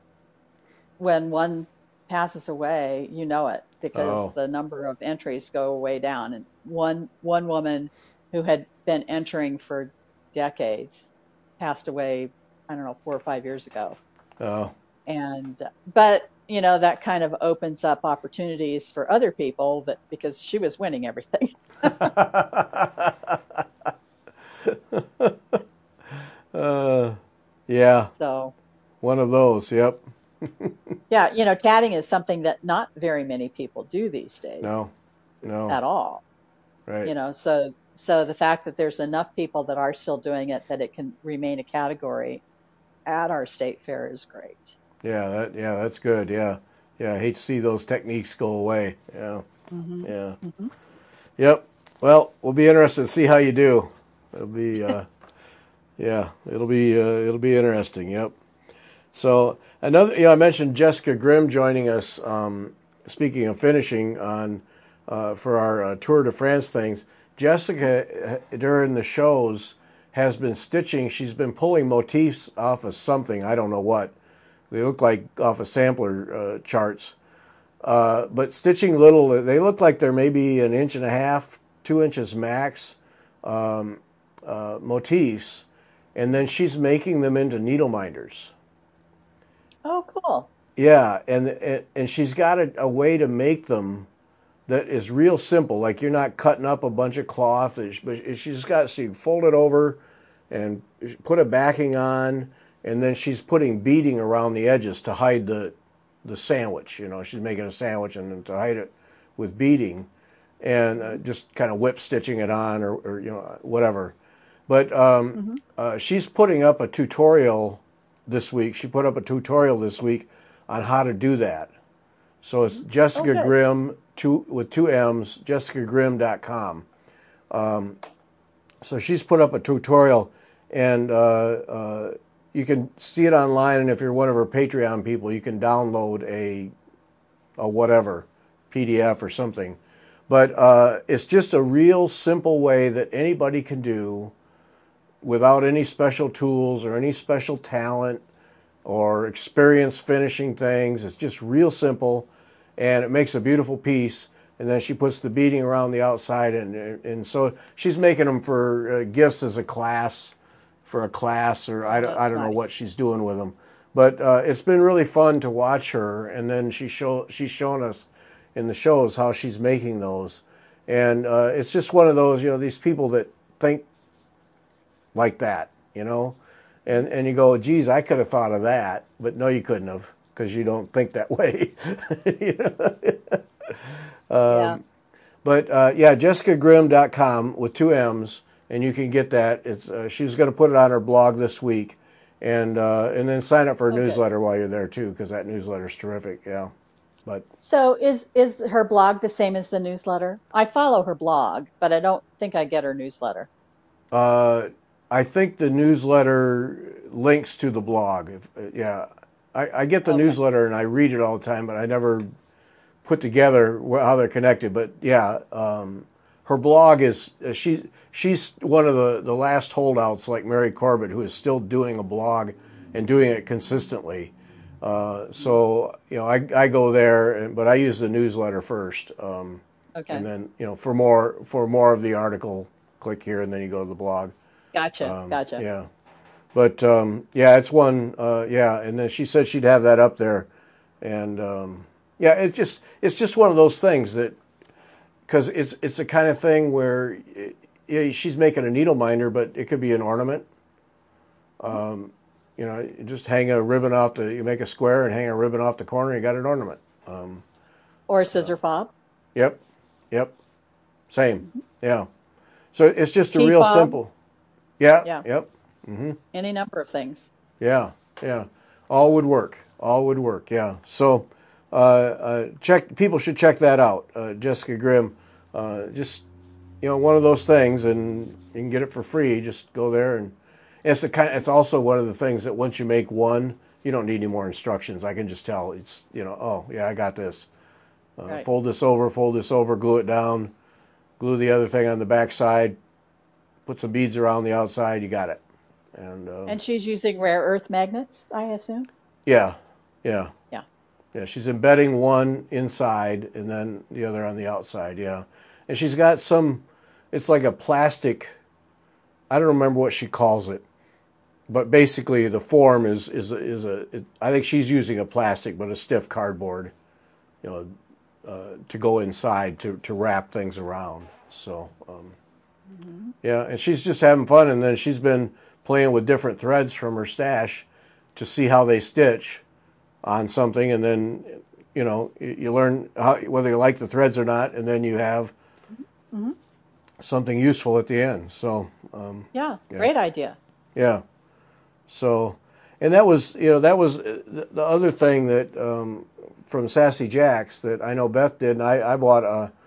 when one passes away, you know it because oh, the number of entries go way down. And one one woman who had been entering for decades passed away, I don't know, four or five years ago. oh, And but you know that kind of opens up opportunities for other people that because she was winning everything. uh, yeah, So one of those. Yep. yeah, you know, tatting is something that not very many people do these days No, no, at all. right. You know, so so the fact that there's enough people that are still doing it that it can remain a category at our state fair is great. Yeah, that, yeah, that's good. Yeah, yeah. I hate to see those techniques go away. Yeah, Hmm. yeah. Hmm. Yep. Well, we'll be interested to see how you do. It'll be, uh, yeah, it'll be uh, it'll be interesting. Yep. So another, you know, I mentioned Jessica Grimm joining us. Um, speaking of finishing on uh, for our uh, Tour de France things, Jessica uh, during the shows has been stitching. She's been pulling motifs off of something. I don't know what. They look like off of sampler uh, charts, uh, but stitching little. They look like they're maybe an inch and a half, two inches max um, uh, motifs, and then she's making them into needle minders. Oh, cool. Yeah, and and she's got a, a way to make them that is real simple. Like you're not cutting up a bunch of cloth, but she's got so you fold it over and put a backing on, and then she's putting beading around the edges to hide the the sandwich. You know, she's making a sandwich and then to hide it with beading, and uh, just kind of whip stitching it on or, or you know whatever. But um, Mm-hmm. uh, she's putting up a tutorial this week. She put up a tutorial this week on how to do that. So it's Jessica Oh, good. Grimm two, with two M's, jessica grimm dot com. Um, so she's put up a tutorial, and uh, uh, you can see it online. And if you're one of her Patreon people, you can download a a whatever P D F or something. But uh, it's just a real simple way that anybody can do without any special tools or any special talent or experience finishing things. It's just real simple, and it makes a beautiful piece. And then she puts the beading around the outside, and and so she's making them for uh, gifts as a class, for a class, or I, don't- I That's don't know nice. what she's doing with them. But uh, it's been really fun to watch her, and then she show she's shown us in the shows how she's making those, and uh, it's just one of those, you know, these people that think like that, you know, and and you go, geez, I could have thought of that, but no, you couldn't have, because you don't think that way. You know? Yeah. um, but uh, yeah, jessica grimm dot com with two M's, and you can get that. It's uh, she's going to put it on her blog this week, and uh, and then sign up for a Oh, good. newsletter while you're there too, because that newsletter is terrific. Yeah, but So is is her blog the same as the newsletter? I follow her blog, but I don't think I get her newsletter. uh, I think the newsletter links to the blog. If, uh, yeah, I, I get the Okay. newsletter and I read it all the time, but I never put together wh- how they're connected. But yeah, um, her blog is uh, she she's one of the, the last holdouts like Mary Corbett, who is still doing a blog and doing it consistently. Uh, so you know, I, I go there, and, but I use the newsletter first, um, Okay. and then you know for more for more of the article, click here, and then you go to the blog. Gotcha. Um, Gotcha. yeah, but um, yeah, it's one. Uh, yeah, and then she said she'd have that up there, and um, yeah, it just it's just one of those things that because it's it's the kind of thing where it, yeah, she's making a needle minder, but it could be an ornament. Um, you know, you just hang a ribbon off the you make a square and hang a ribbon off the corner, you got an ornament. Um, Or a scissor fob. yep, yep, same. Yeah, so it's just a Key real fob. simple. Yeah, Yeah. yep. Mm-hmm. Any number of things. Yeah, yeah, all would work. All would work. Yeah. So, uh, uh, check. People should check that out. Uh, Jessica Grimm. Uh, just you know, one of those things, and you can get it for free. Just go there, and it's the kind. It's also one of the things that once you make one, you don't need any more instructions. I can just tell. It's you know, oh yeah, I got this. Uh, Right. fold this over, fold this over, glue it down, glue the other thing on the back side, put some beads around the outside. You got it. And um, And she's using rare earth magnets, I assume. yeah, yeah. Yeah. Yeah, she's embedding one inside and then the other on the outside. Yeah, and she's got some. It's like a plastic. I don't remember what she calls it, but basically the form is is is a. It, I think she's using a plastic, but a stiff cardboard, you know, uh, to go inside to to wrap things around. So um, Hmm. yeah, and she's just having fun, and then she's been playing with different threads from her stash to see how they stitch on something, and then you know you learn how, whether you like the threads or not, and then you have Hmm. something useful at the end. So um, Yeah. yeah, Great idea. yeah. So, and that was you know that was the the other thing that um, from Sassy Jacks that I know Beth did, and I, I bought a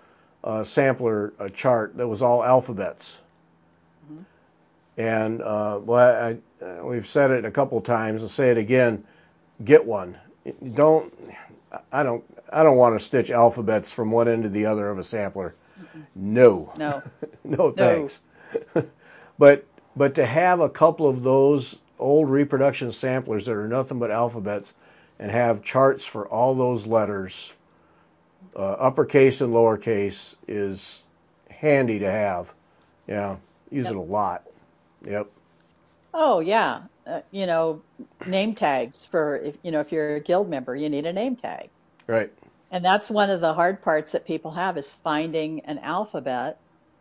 uh, sampler a chart that was all alphabets. Mm-hmm. And uh, well, I, uh, we've said it a couple times. I'll say it again. Get one. Don't. I don't. I don't want to stitch alphabets from one end to the other of a sampler. Mm-mm. No. No. No thanks. No. but but to have a couple of those old reproduction samplers that are nothing but alphabets, and have charts for all those letters, uh, uppercase and lowercase, is handy to have. Yeah, use Yep. it a lot. Yep. Oh yeah. Uh, you know, name tags for if you know if you're a guild member, you need a name tag. Right. And that's one of the hard parts that people have is finding an alphabet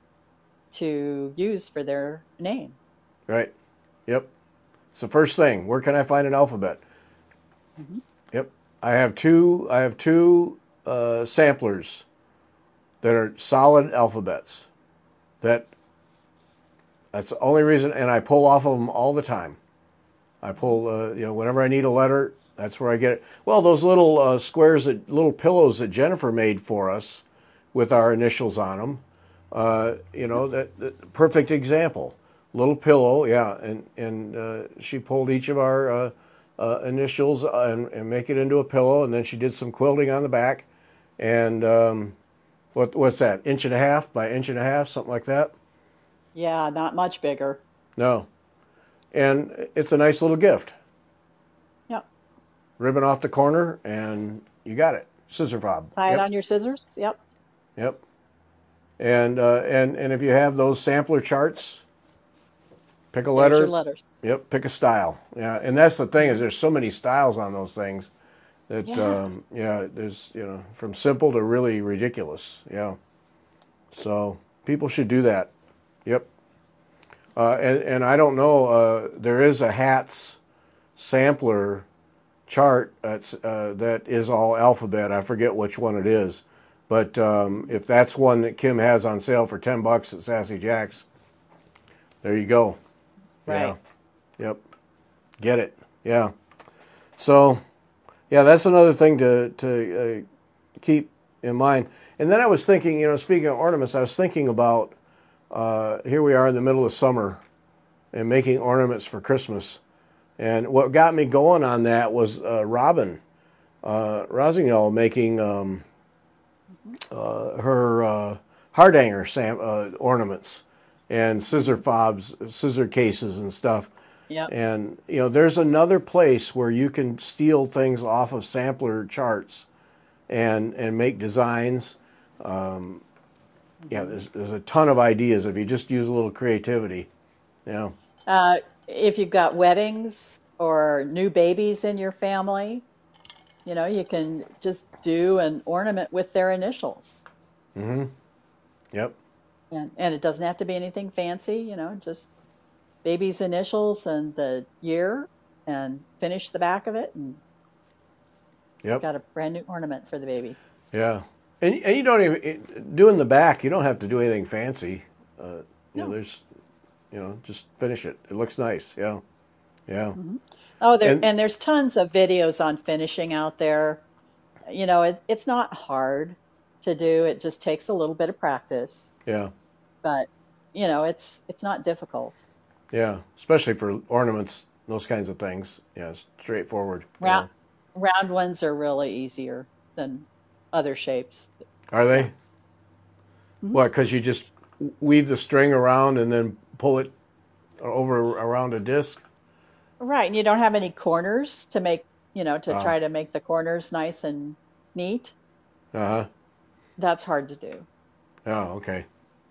to use for their name. Right. Yep. It's the first thing. Where can I find an alphabet? Hmm. Yep. I have two. I have two uh, samplers that are solid alphabets. That. That's the only reason, and I pull off of them all the time. I pull, uh, you know, whenever I need a letter, that's where I get it. Well, those little uh, squares, that little pillows that Jennifer made for us, with our initials on them. Uh, you know, that, that perfect example. Little pillow, yeah, and and uh, she pulled each of our uh, uh, initials and, and make it into a pillow, and then she did some quilting on the back, and um, what what's that? Inch and a half by inch and a half, something like that. Yeah, not much bigger. No, and it's a nice little gift. Yep. Ribbon off the corner, and you got it. Scissor fob. Tie it Yep, on your scissors. Yep. yep. And uh, and and if you have those sampler charts, pick a There's your letter. letters. Yep, pick a style. Yeah, and that's the thing is there's so many styles on those things that Yeah. um, yeah, there's you know from simple to really ridiculous. Yeah, so people should do that. Yep. Uh, and and I don't know. Uh, there is a hats sampler chart that's uh, that is all alphabet. I forget which one it is, but um, if that's one that Kim has on sale for ten bucks at Sassy Jack's, there you go. Right. Yeah. Yep. Get it. Yeah. So, yeah, that's another thing to to uh, keep in mind. And then I was thinking, you know, speaking of ornaments, I was thinking about uh, here we are in the middle of summer and making ornaments for Christmas. And what got me going on that was uh, Robin uh, Rosignol making um, uh, her uh, hardanger sam- uh, ornaments and scissor fobs, scissor cases and stuff. Yep. And, you know, there's another place where you can steal things off of sampler charts and and make designs. Um, yeah, there's, there's a ton of ideas if you just use a little creativity. You know. Uh, if you've got weddings or new babies in your family, you know, you can just do an ornament with their initials. Mm-hmm. Yep. And and it doesn't have to be anything fancy, you know, just baby's initials and the year and finish the back of it and Yep. got a brand new ornament for the baby. Yeah. And and you don't even doing the back. You don't have to do anything fancy. Uh, you know, No. there's, you know, just finish it. It looks nice. Yeah. Yeah. Hmm. Oh, there And and there's tons of videos on finishing out there. You know, it, it's not hard to do. It just takes a little bit of practice, yeah. but you know, it's it's not difficult. Yeah. Especially for ornaments, those kinds of things. Yeah. It's straightforward. Round Yeah. round ones are really easier than other shapes. Are Yeah. they? Mhm. What? Because you just weave the string around and then pull it over around a disc. Right, and you don't have any corners to make, you know, to Oh. try to make the corners nice and neat. Uh huh. That's hard to do. Oh. Okay.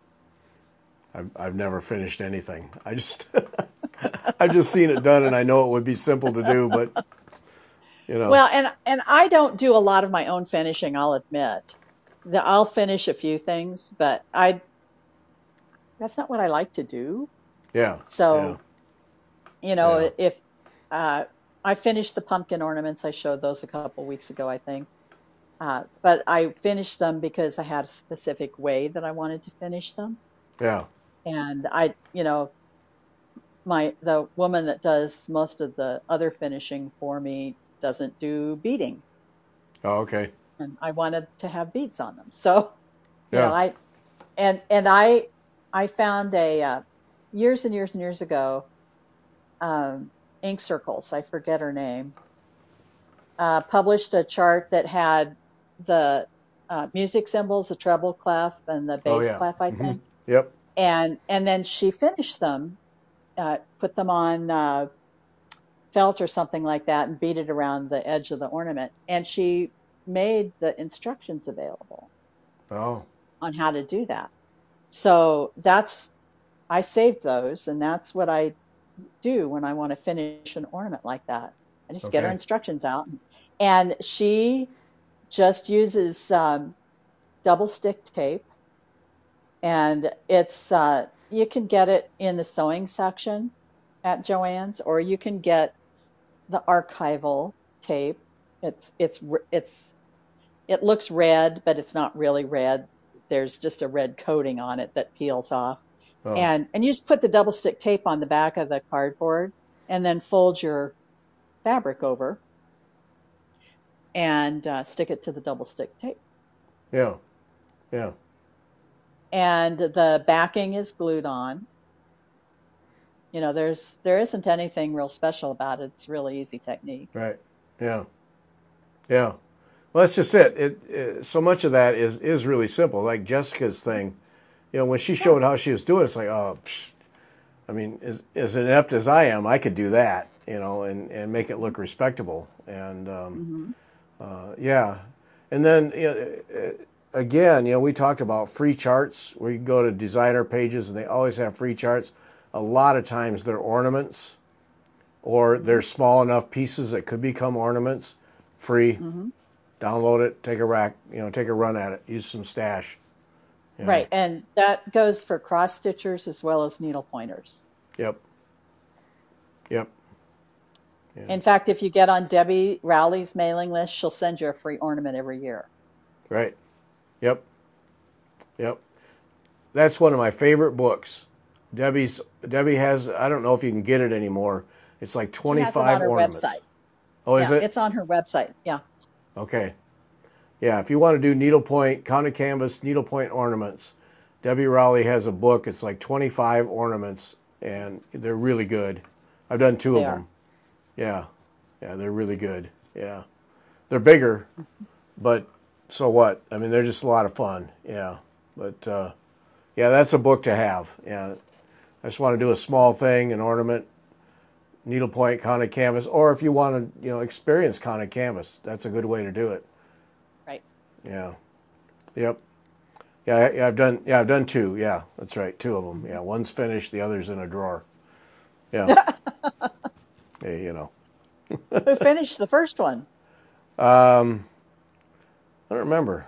I've I've never finished anything. I just I've just seen it done, and I know it would be simple to do, but you know. Well, and and I don't do a lot of my own finishing, I'll admit. The, I'll finish a few things, but I that's not what I like to do. Yeah. Yeah. So, you Yeah. know, if uh, I finished the pumpkin ornaments, I showed those a couple weeks ago, I think. Uh, but I finished them because I had a specific way that I wanted to finish them. Yeah. And I, you know, my the woman that does most of the other finishing for me doesn't do beading, Oh. Okay. and I wanted to have beads on them. So, you know, Yeah. I and and I I found a uh, years and years and years ago, um, Ink Circles, I forget her name, uh, published a chart that had the uh, music symbols, the treble clef and the Oh bass yeah. clef, I Hmm. think. Yep. And and then she finished them, uh, put them on uh, felt or something like that, and beat it around the edge of the ornament. And she made the instructions available Oh. on how to do that. So that's I saved those, and that's what I do when I want to finish an ornament like that. I just get her Okay. instructions out, and she just uses um, double stick tape, and it's uh, you can get it in the sewing section at Joann's, or you can get the archival tape. It's it's it's it looks red, but it's not really red. There's just a red coating on it that peels off. Oh. And and you just put the double stick tape on the back of the cardboard and then fold your fabric over and uh, stick it to the double stick tape. Yeah. Yeah. And the backing is glued on. You know, there's there isn't anything real special about it. It's a really easy technique. Right. Yeah. Yeah. Well, that's just it. It, it. So much of that is is really simple. Like Jessica's thing, you know, when she Yeah. showed how she was doing, it, it's like, oh, psh, I mean, as as inept as I am, I could do that, you know, and and make it look respectable. And um, Mm-hmm. uh, yeah, and then you know, again, you know, we talked about free charts where you go to designer pages and they always have free charts. A lot of times they're ornaments or Mm-hmm. they're small enough pieces that could become ornaments. Free. Mm-hmm. Download it, take a rack, you know, take a run at it, use some stash. Yeah. Right, and that goes for cross stitchers as well as needle pointers. Yep. Yep. Yeah. In fact, if you get on Debbie Rowley's mailing list, she'll send you a free ornament every year. Right. Yep. Yep. That's one of my favorite books. Debbie's Debbie has, I don't know if you can get it anymore. It's like She has it on twenty-five her ornaments. website. Oh, is Yeah, it? it's on her website. Yeah. Okay. Yeah, if you want to do needlepoint, counted canvas, needlepoint ornaments, Debbie Rowley has a book. It's like twenty-five ornaments, and they're really good. I've done two They of are. them. Yeah. Yeah, they're really good. Yeah. They're bigger, but so what? I mean, they're just a lot of fun. Yeah. But, uh, yeah, that's a book to have. Yeah. I just want to do a small thing, an ornament, needlepoint, counted canvas, or if you want to, you know, experience counted canvas, that's a good way to do it. Right. Yeah. Yep. Yeah, I- yeah, I've done. Yeah, I've done two. Yeah, that's right, two of them. Yeah, one's finished, the other's in a drawer. Yeah. Hey, you know. Who finished the first one? Um, I don't remember.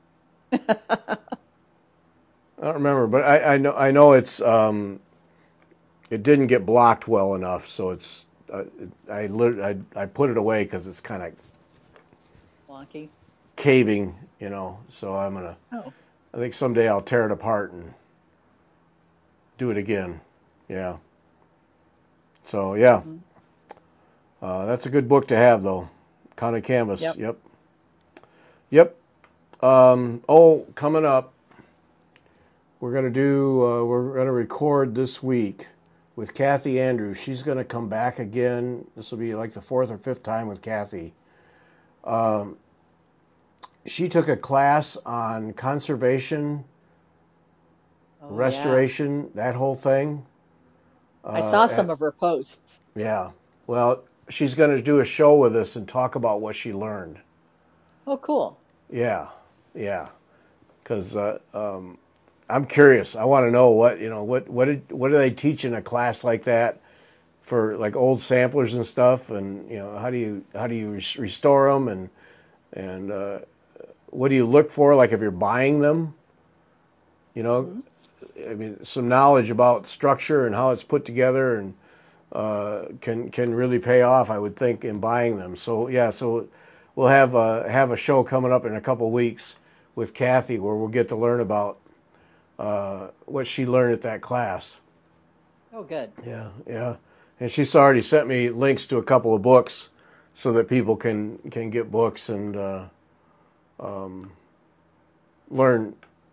I don't remember, but I, I know. I know it's. Um, it didn't get blocked well enough, so it's. Uh, I, lit- I I put it away because it's kind of Wonky. caving, you know. So I'm gonna. Oh. I think someday I'll tear it apart and do it again. Yeah. So yeah, Mm-hmm. uh, that's a good book to have, though. Counted Canvas. Yep. Yep. Yep. Um, oh, coming up, we're gonna do. Uh, we're gonna record this week with Kathy Andrews. She's gonna come back again. This will be like the fourth or fifth time with Kathy. Um, she took a class on conservation, Oh, yeah. restoration, that whole thing. I Uh, saw at- some of her posts. Yeah. Well, she's going to do a show with us and talk about what she learned. Oh, cool. Yeah. Yeah. Because uh, um, I'm curious. I want to know what, you know, what, what, did, what do they teach in a class like that for like old samplers and stuff? And, you know, how do you, how do you res- restore them? And, and uh, what do you look for? Like if you're buying them, you know, Mm-hmm. I mean, some knowledge about structure and how it's put together and uh, can can really pay off, I would think, in buying them. So yeah, so we'll have a, have a show coming up in a couple weeks with Kathy where we'll get to learn about uh, what she learned at that class. Oh, good. Yeah, yeah, and she's already sent me links to a couple of books so that people can can get books and uh, um, learn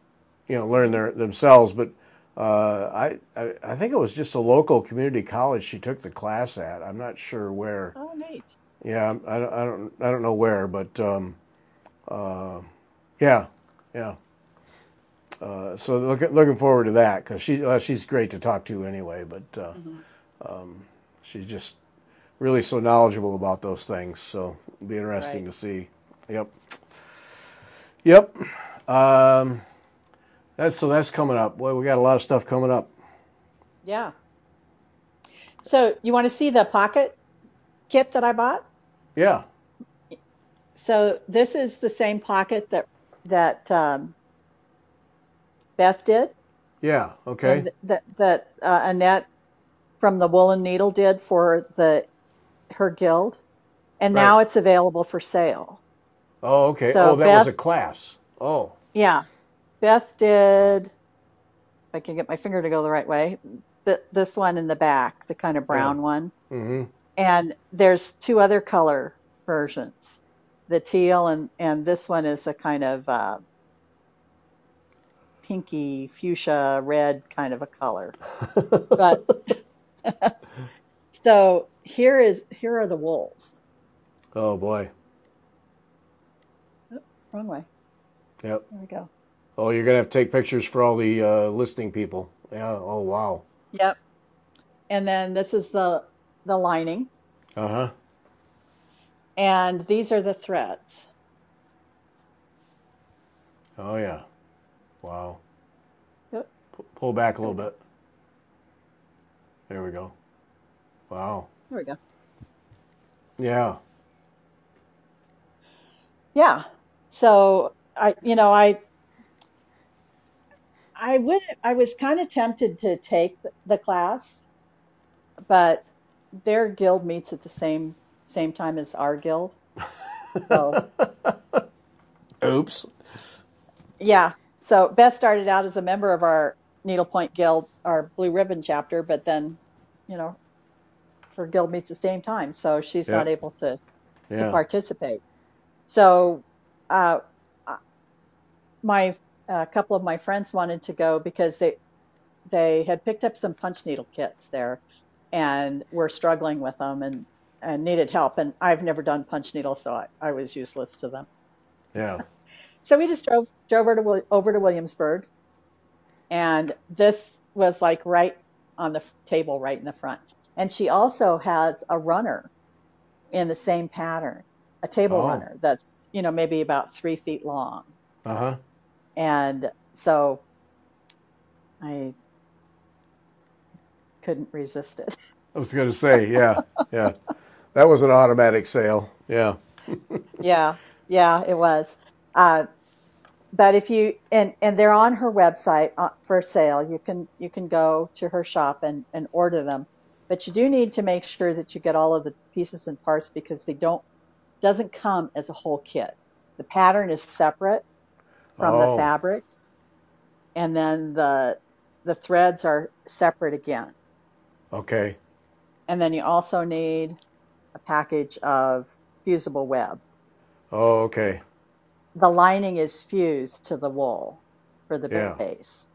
you know, learn their themselves. But uh, I, I I think it was just a local community college she took the class at. I'm not sure where. Oh, neat. Yeah, I don't I don't I don't know where, but um, uh, yeah, yeah. Uh, so looking looking forward to that because she uh, she's great to talk to anyway. But uh, Hmm. um, she's just really so knowledgeable about those things. So it'll be interesting Right. to see. Yep. Yep. Um, that's so that's coming up. Boy, we got a lot of stuff coming up. Yeah. So you want to see the pocket kit that I bought? Yeah. So this is the same pocket that that um, Beth did, Yeah. Okay. and that that uh, Annette from the Woolen Needle did for the her guild, and Right. now it's available for sale. Oh, okay. So Oh, that was Beth, a class. Oh. yeah, Beth did. If I can get my finger to go the right way, th this one in the back, the kind of Yeah. brown one, Mm-hmm. and there's two other color versions, the teal and and this one is a kind of uh, pinky fuchsia red kind of a color. But so here is here are the wools. Oh boy. Oh, wrong way. Yep. There we go. Oh, you're gonna have to take pictures for all the uh, listening people. Yeah. Oh wow. Yep. And then this is the the lining, Uh huh. and these are the threads. Oh yeah. Wow. Yep, P- pull back a there little we go. bit. There we go. Wow. There we go. Yeah. Yeah. So I, you know, I I would I was kind of tempted to take the class, but their guild meets at the same same time as our guild. So Oops. yeah. So Beth started out as a member of our Needlepoint Guild, our Blue Ribbon chapter, but then, you know, her guild meets the same time, so she's not Yep. able to to Yeah. participate. So uh, uh, my a couple of my friends wanted to go because they they had picked up some punch needle kits there and were struggling with them and and needed help. And I've never done punch needle, so I, I was useless to them. Yeah. So we just drove drove her to over to Williamsburg, and this was like right on the table, right in the front. And she also has a runner in the same pattern, a table Oh. runner that's you know maybe about three feet long. Uh huh. And so I couldn't resist it. I was gonna say. Yeah. Yeah. That was an automatic sale. Yeah. Yeah, yeah, it was. Uh, but if you and and they're on her website uh, for sale, you can you can go to her shop and and order them. But you do need to make sure that you get all of the pieces and parts because they don't doesn't come as a whole kit. The pattern is separate from the Oh. fabrics, and then the the threads are separate again. Okay. And then you also need a package of fusible web. Oh. Okay. The lining is fused to the wool for the Yeah. base.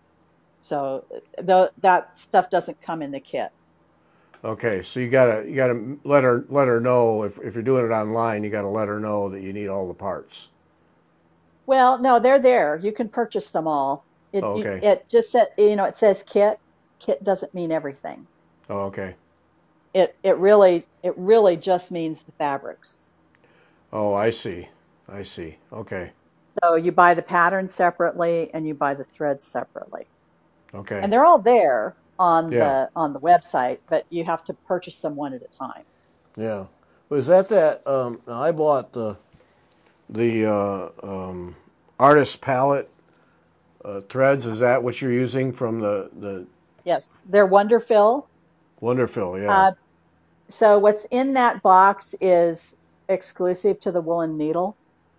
So the, that stuff doesn't come in the kit. Okay. So you gotta you gotta let her let her know if if you're doing it online. You gotta let her know that you need all the parts. Well, no, they're there. You can purchase them all. It Oh, it, okay. it just said, you know, it says kit. Kit doesn't mean everything. Oh, okay. It it really it really just means the fabrics. Oh, I see. I see. Okay. So you buy the pattern separately and you buy the threads separately. Okay. And they're all there on Yeah. the on the website, but you have to purchase them one at a time. Yeah. Was that that? Um, I bought the the uh, um, artist palette uh, threads. Is that what you're using from the the Yes, they're Wonderfill. Wonderfill? Yeah. Uh, so what's in that box is exclusive to the Woolen Needle.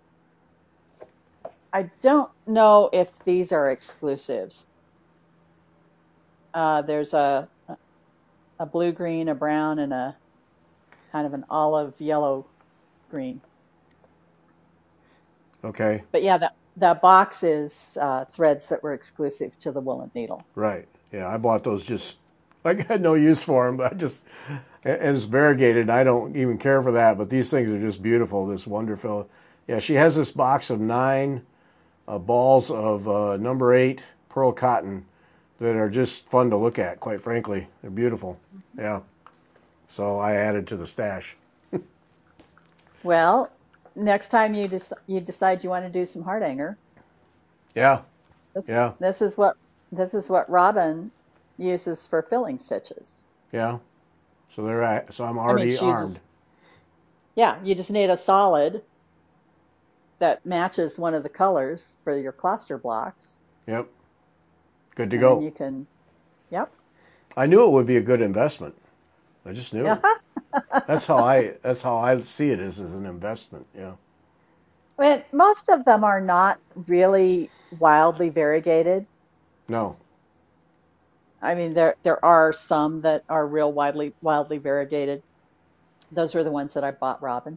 I don't know if these are exclusives. Uh, there's a a blue green, a brown, and a kind of an olive yellow green. Okay. But yeah, that the box is uh, threads that were exclusive to the woolen needle. Right. Yeah, I bought those just, I had no use for them, but I just, and it's variegated. I don't even care for that, but these things are just beautiful. This Wonderfil. Yeah, she has this box of nine uh, balls of uh, number eight pearl cotton that are just fun to look at, quite frankly. They're beautiful. Yeah. So I added to the stash. Well, next time you just you decide you want to do some heart hanger, Yeah. this Yeah. this is what this is what Robin uses for filling stitches. Yeah. So there I, so I'm I mean, already she uses armed. yeah, you just need a solid that matches one of the colors for your cluster blocks, Yep. Good to and then go. you can, yep. I knew it would be a good investment. I just knew Yeah. it. That's how I that's how I see it is as an investment. Yeah. I mean, most of them are not really wildly variegated. No. I mean, there there are some that are real widely wildly variegated. Those were the ones that I bought Robin,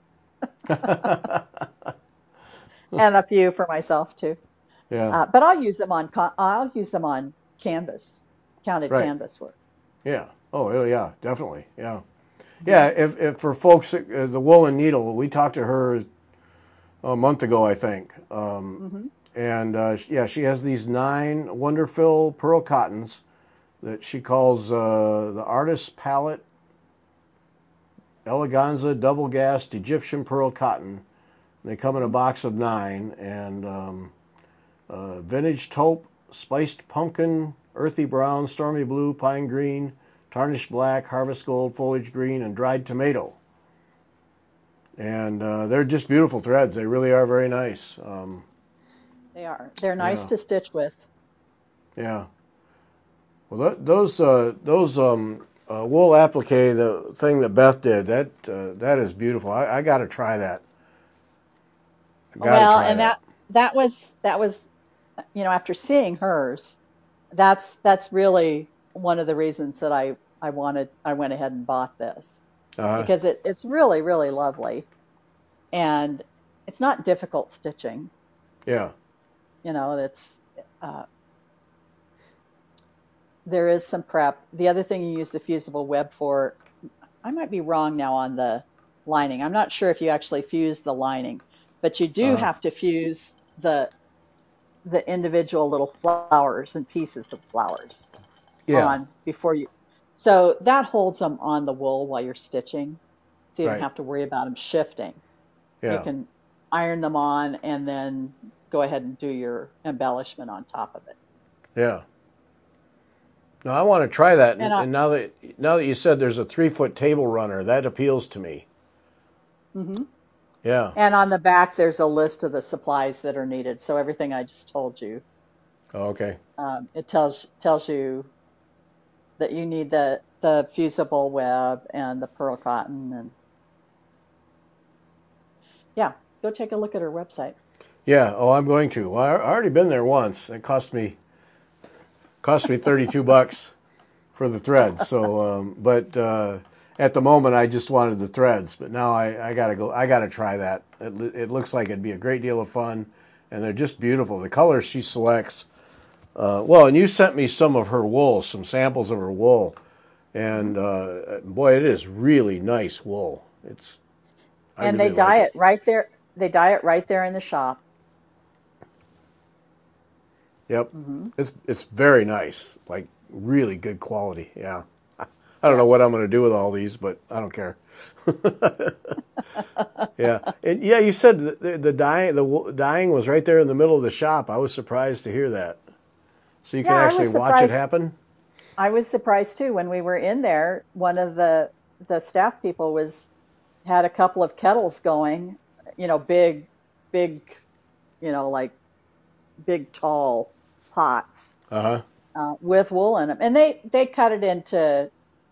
and a few for myself too. Yeah. Uh, but I'll use them on con- I'll use them on canvas, counted Right. canvas work. Yeah. Oh, yeah, definitely. Yeah. Hmm. Yeah. If, if for folks, uh, the woolen needle, we talked to her a month ago, I think. Um, Hmm. and uh, yeah, she has these nine Wonderfil pearl cottons that she calls uh, the Artist's Palette Eleganza Double Gassed Egyptian Pearl Cotton. They come in a box of nine, and um, uh, vintage taupe, spiced pumpkin, earthy brown, stormy blue, pine green, tarnished black, harvest gold, foliage green, and dried tomato. And uh, they're just beautiful threads. They really are very nice. Um, They are. They're nice yeah, to stitch with. yeah. Well, th- those uh, those um, uh, wool applique, the thing that Beth did, that uh, that is beautiful. I, I got to try that. I got to Well, try and that. that that was that was you know after seeing hers, that's that's really one of the reasons that I I wanted I went ahead and bought this Uh-huh. because it it's really really lovely and it's not difficult stitching. Yeah, You know, it's uh, there is some prep. The other thing you use the fusible web for, I might be wrong now on the lining. I'm not sure if you actually fuse the lining, but you do uh-huh. have to fuse the the individual little flowers and pieces of flowers Yeah, on before you. So that holds them on the wool while you're stitching. So you don't right. have to worry about them shifting. You Yeah, can iron them on and then go ahead and do your embellishment on top of it. yeah. No, I want to try that. And And, I, and now that now that you said there's a three foot table runner, that appeals to me. mhm. Yeah. And on the back, there's a list of the supplies that are needed. So everything I just told you, Oh, okay. um, it tells tells you that you need the the fusible web and the pearl cotton and yeah, go take a look at her website. Yeah. Oh, I'm going to. Well, I I already been there once. It cost me cost me thirty two bucks for the threads. So, um, but uh, at the moment, I just wanted the threads. But now I, I gotta go. I gotta try that. It, it looks like it'd be a great deal of fun, and they're just beautiful. The colors she selects. Uh, well, and you sent me some of her wool, some samples of her wool, Hmm. and uh, boy, it is really nice wool. It's I And they really dye like it it. right there. They dye it right there in the shop. Yep, Hmm. it's it's very nice, like really good quality. Yeah, I don't Yeah. know what I'm going to do with all these, but I don't care. Yeah, and yeah, you said the, the, the dyeing the wo- dyeing was right there in the middle of the shop. I was surprised to hear that. So you Yeah, can I actually was watch it surprised. happen. I was surprised too when we were in there. One of the the staff people was had a couple of kettles going, you know, big, big, you know, like big tall pots Uh huh. uh, with wool in them, and they they cut it into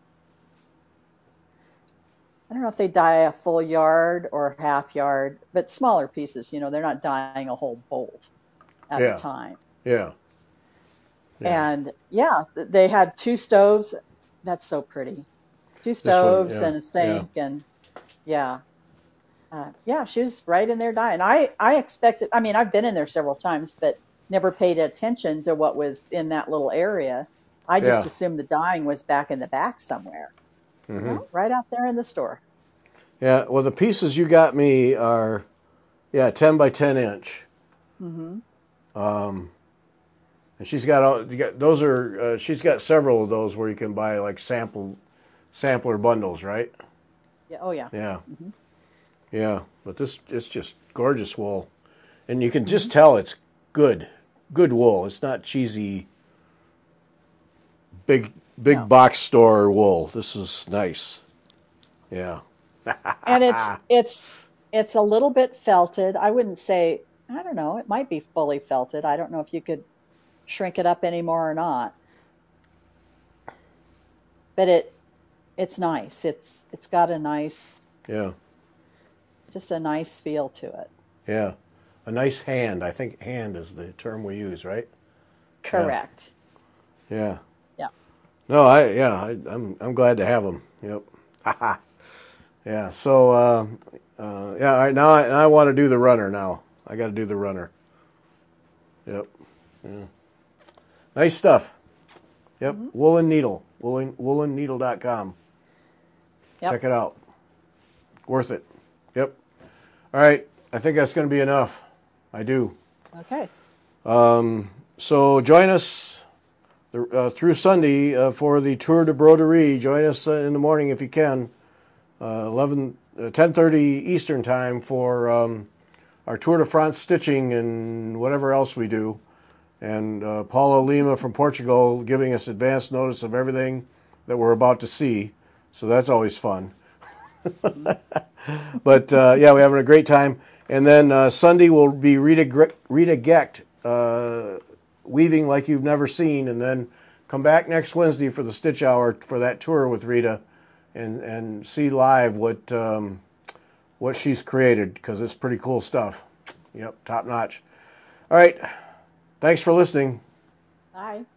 I don't know if they dye a full yard or half yard, but smaller pieces. You know, they're not dyeing a whole bolt at a Yeah. time. Yeah. Yeah. And yeah, they had two stoves. That's so pretty. Two This one. stoves Yeah. and a Yeah. sink, and yeah, Uh, yeah, she was right in there dying. I, I expected, I mean, I've been in there several times, but never paid attention to what was in that little area. I just Yeah. assumed the dyeing was back in the back somewhere. Hmm. No, right out there in the store. Yeah. Well, the pieces you got me are, yeah, ten by ten inch. Mm-hmm. Um, and she's got all. You got those are. Uh, she's got several of those where you can buy like sample sampler bundles, right? Yeah. Oh, yeah. Yeah. Mm-hmm. Yeah. But this it's just gorgeous wool, and you can Mm-hmm. just tell it's good, good wool. It's not cheesy, big big No. box store wool. This is nice. Yeah. And it's, it's, it's a little bit felted. I wouldn't say, I don't know, it might be fully felted. I don't know if you could shrink it up anymore or not, but it, it's nice. It's, it's got a nice, Yeah. just a nice feel to it. Yeah. A nice hand. I think hand is the term we use, right? Yeah. Correct. Yeah. Yeah. No, I yeah, I, I'm I'm glad to have them. Yep. Yeah. So uh, uh, yeah. All right, now I, I want to do the runner. Now I got to do the runner. Yep. Yeah. Nice stuff. Yep. Mm-hmm. Woolen Needle. Woolen woolen needle dot com. Check Yep. it out. Worth it. Yep. All right. I think that's going to be enough. I do. Okay. Um, so join us uh, through Sunday uh, for the Tour de Broderie. Join us uh, in the morning if you can, uh, eleven, uh, ten thirty Eastern time for um, our Tour de France stitching and whatever else we do. And uh, Paula Lima from Portugal giving us advance notice of everything that we're about to see. So that's always fun. But uh, yeah, we're having a great time. And then uh, Sunday will be Rita, Gre- Rita Gecht uh, weaving like you've never seen. And then come back next Wednesday for the Stitch Hour for that tour with Rita and, and see live what um, what she's created, because it's pretty cool stuff. Yep, top notch. All right. Thanks for listening. Bye.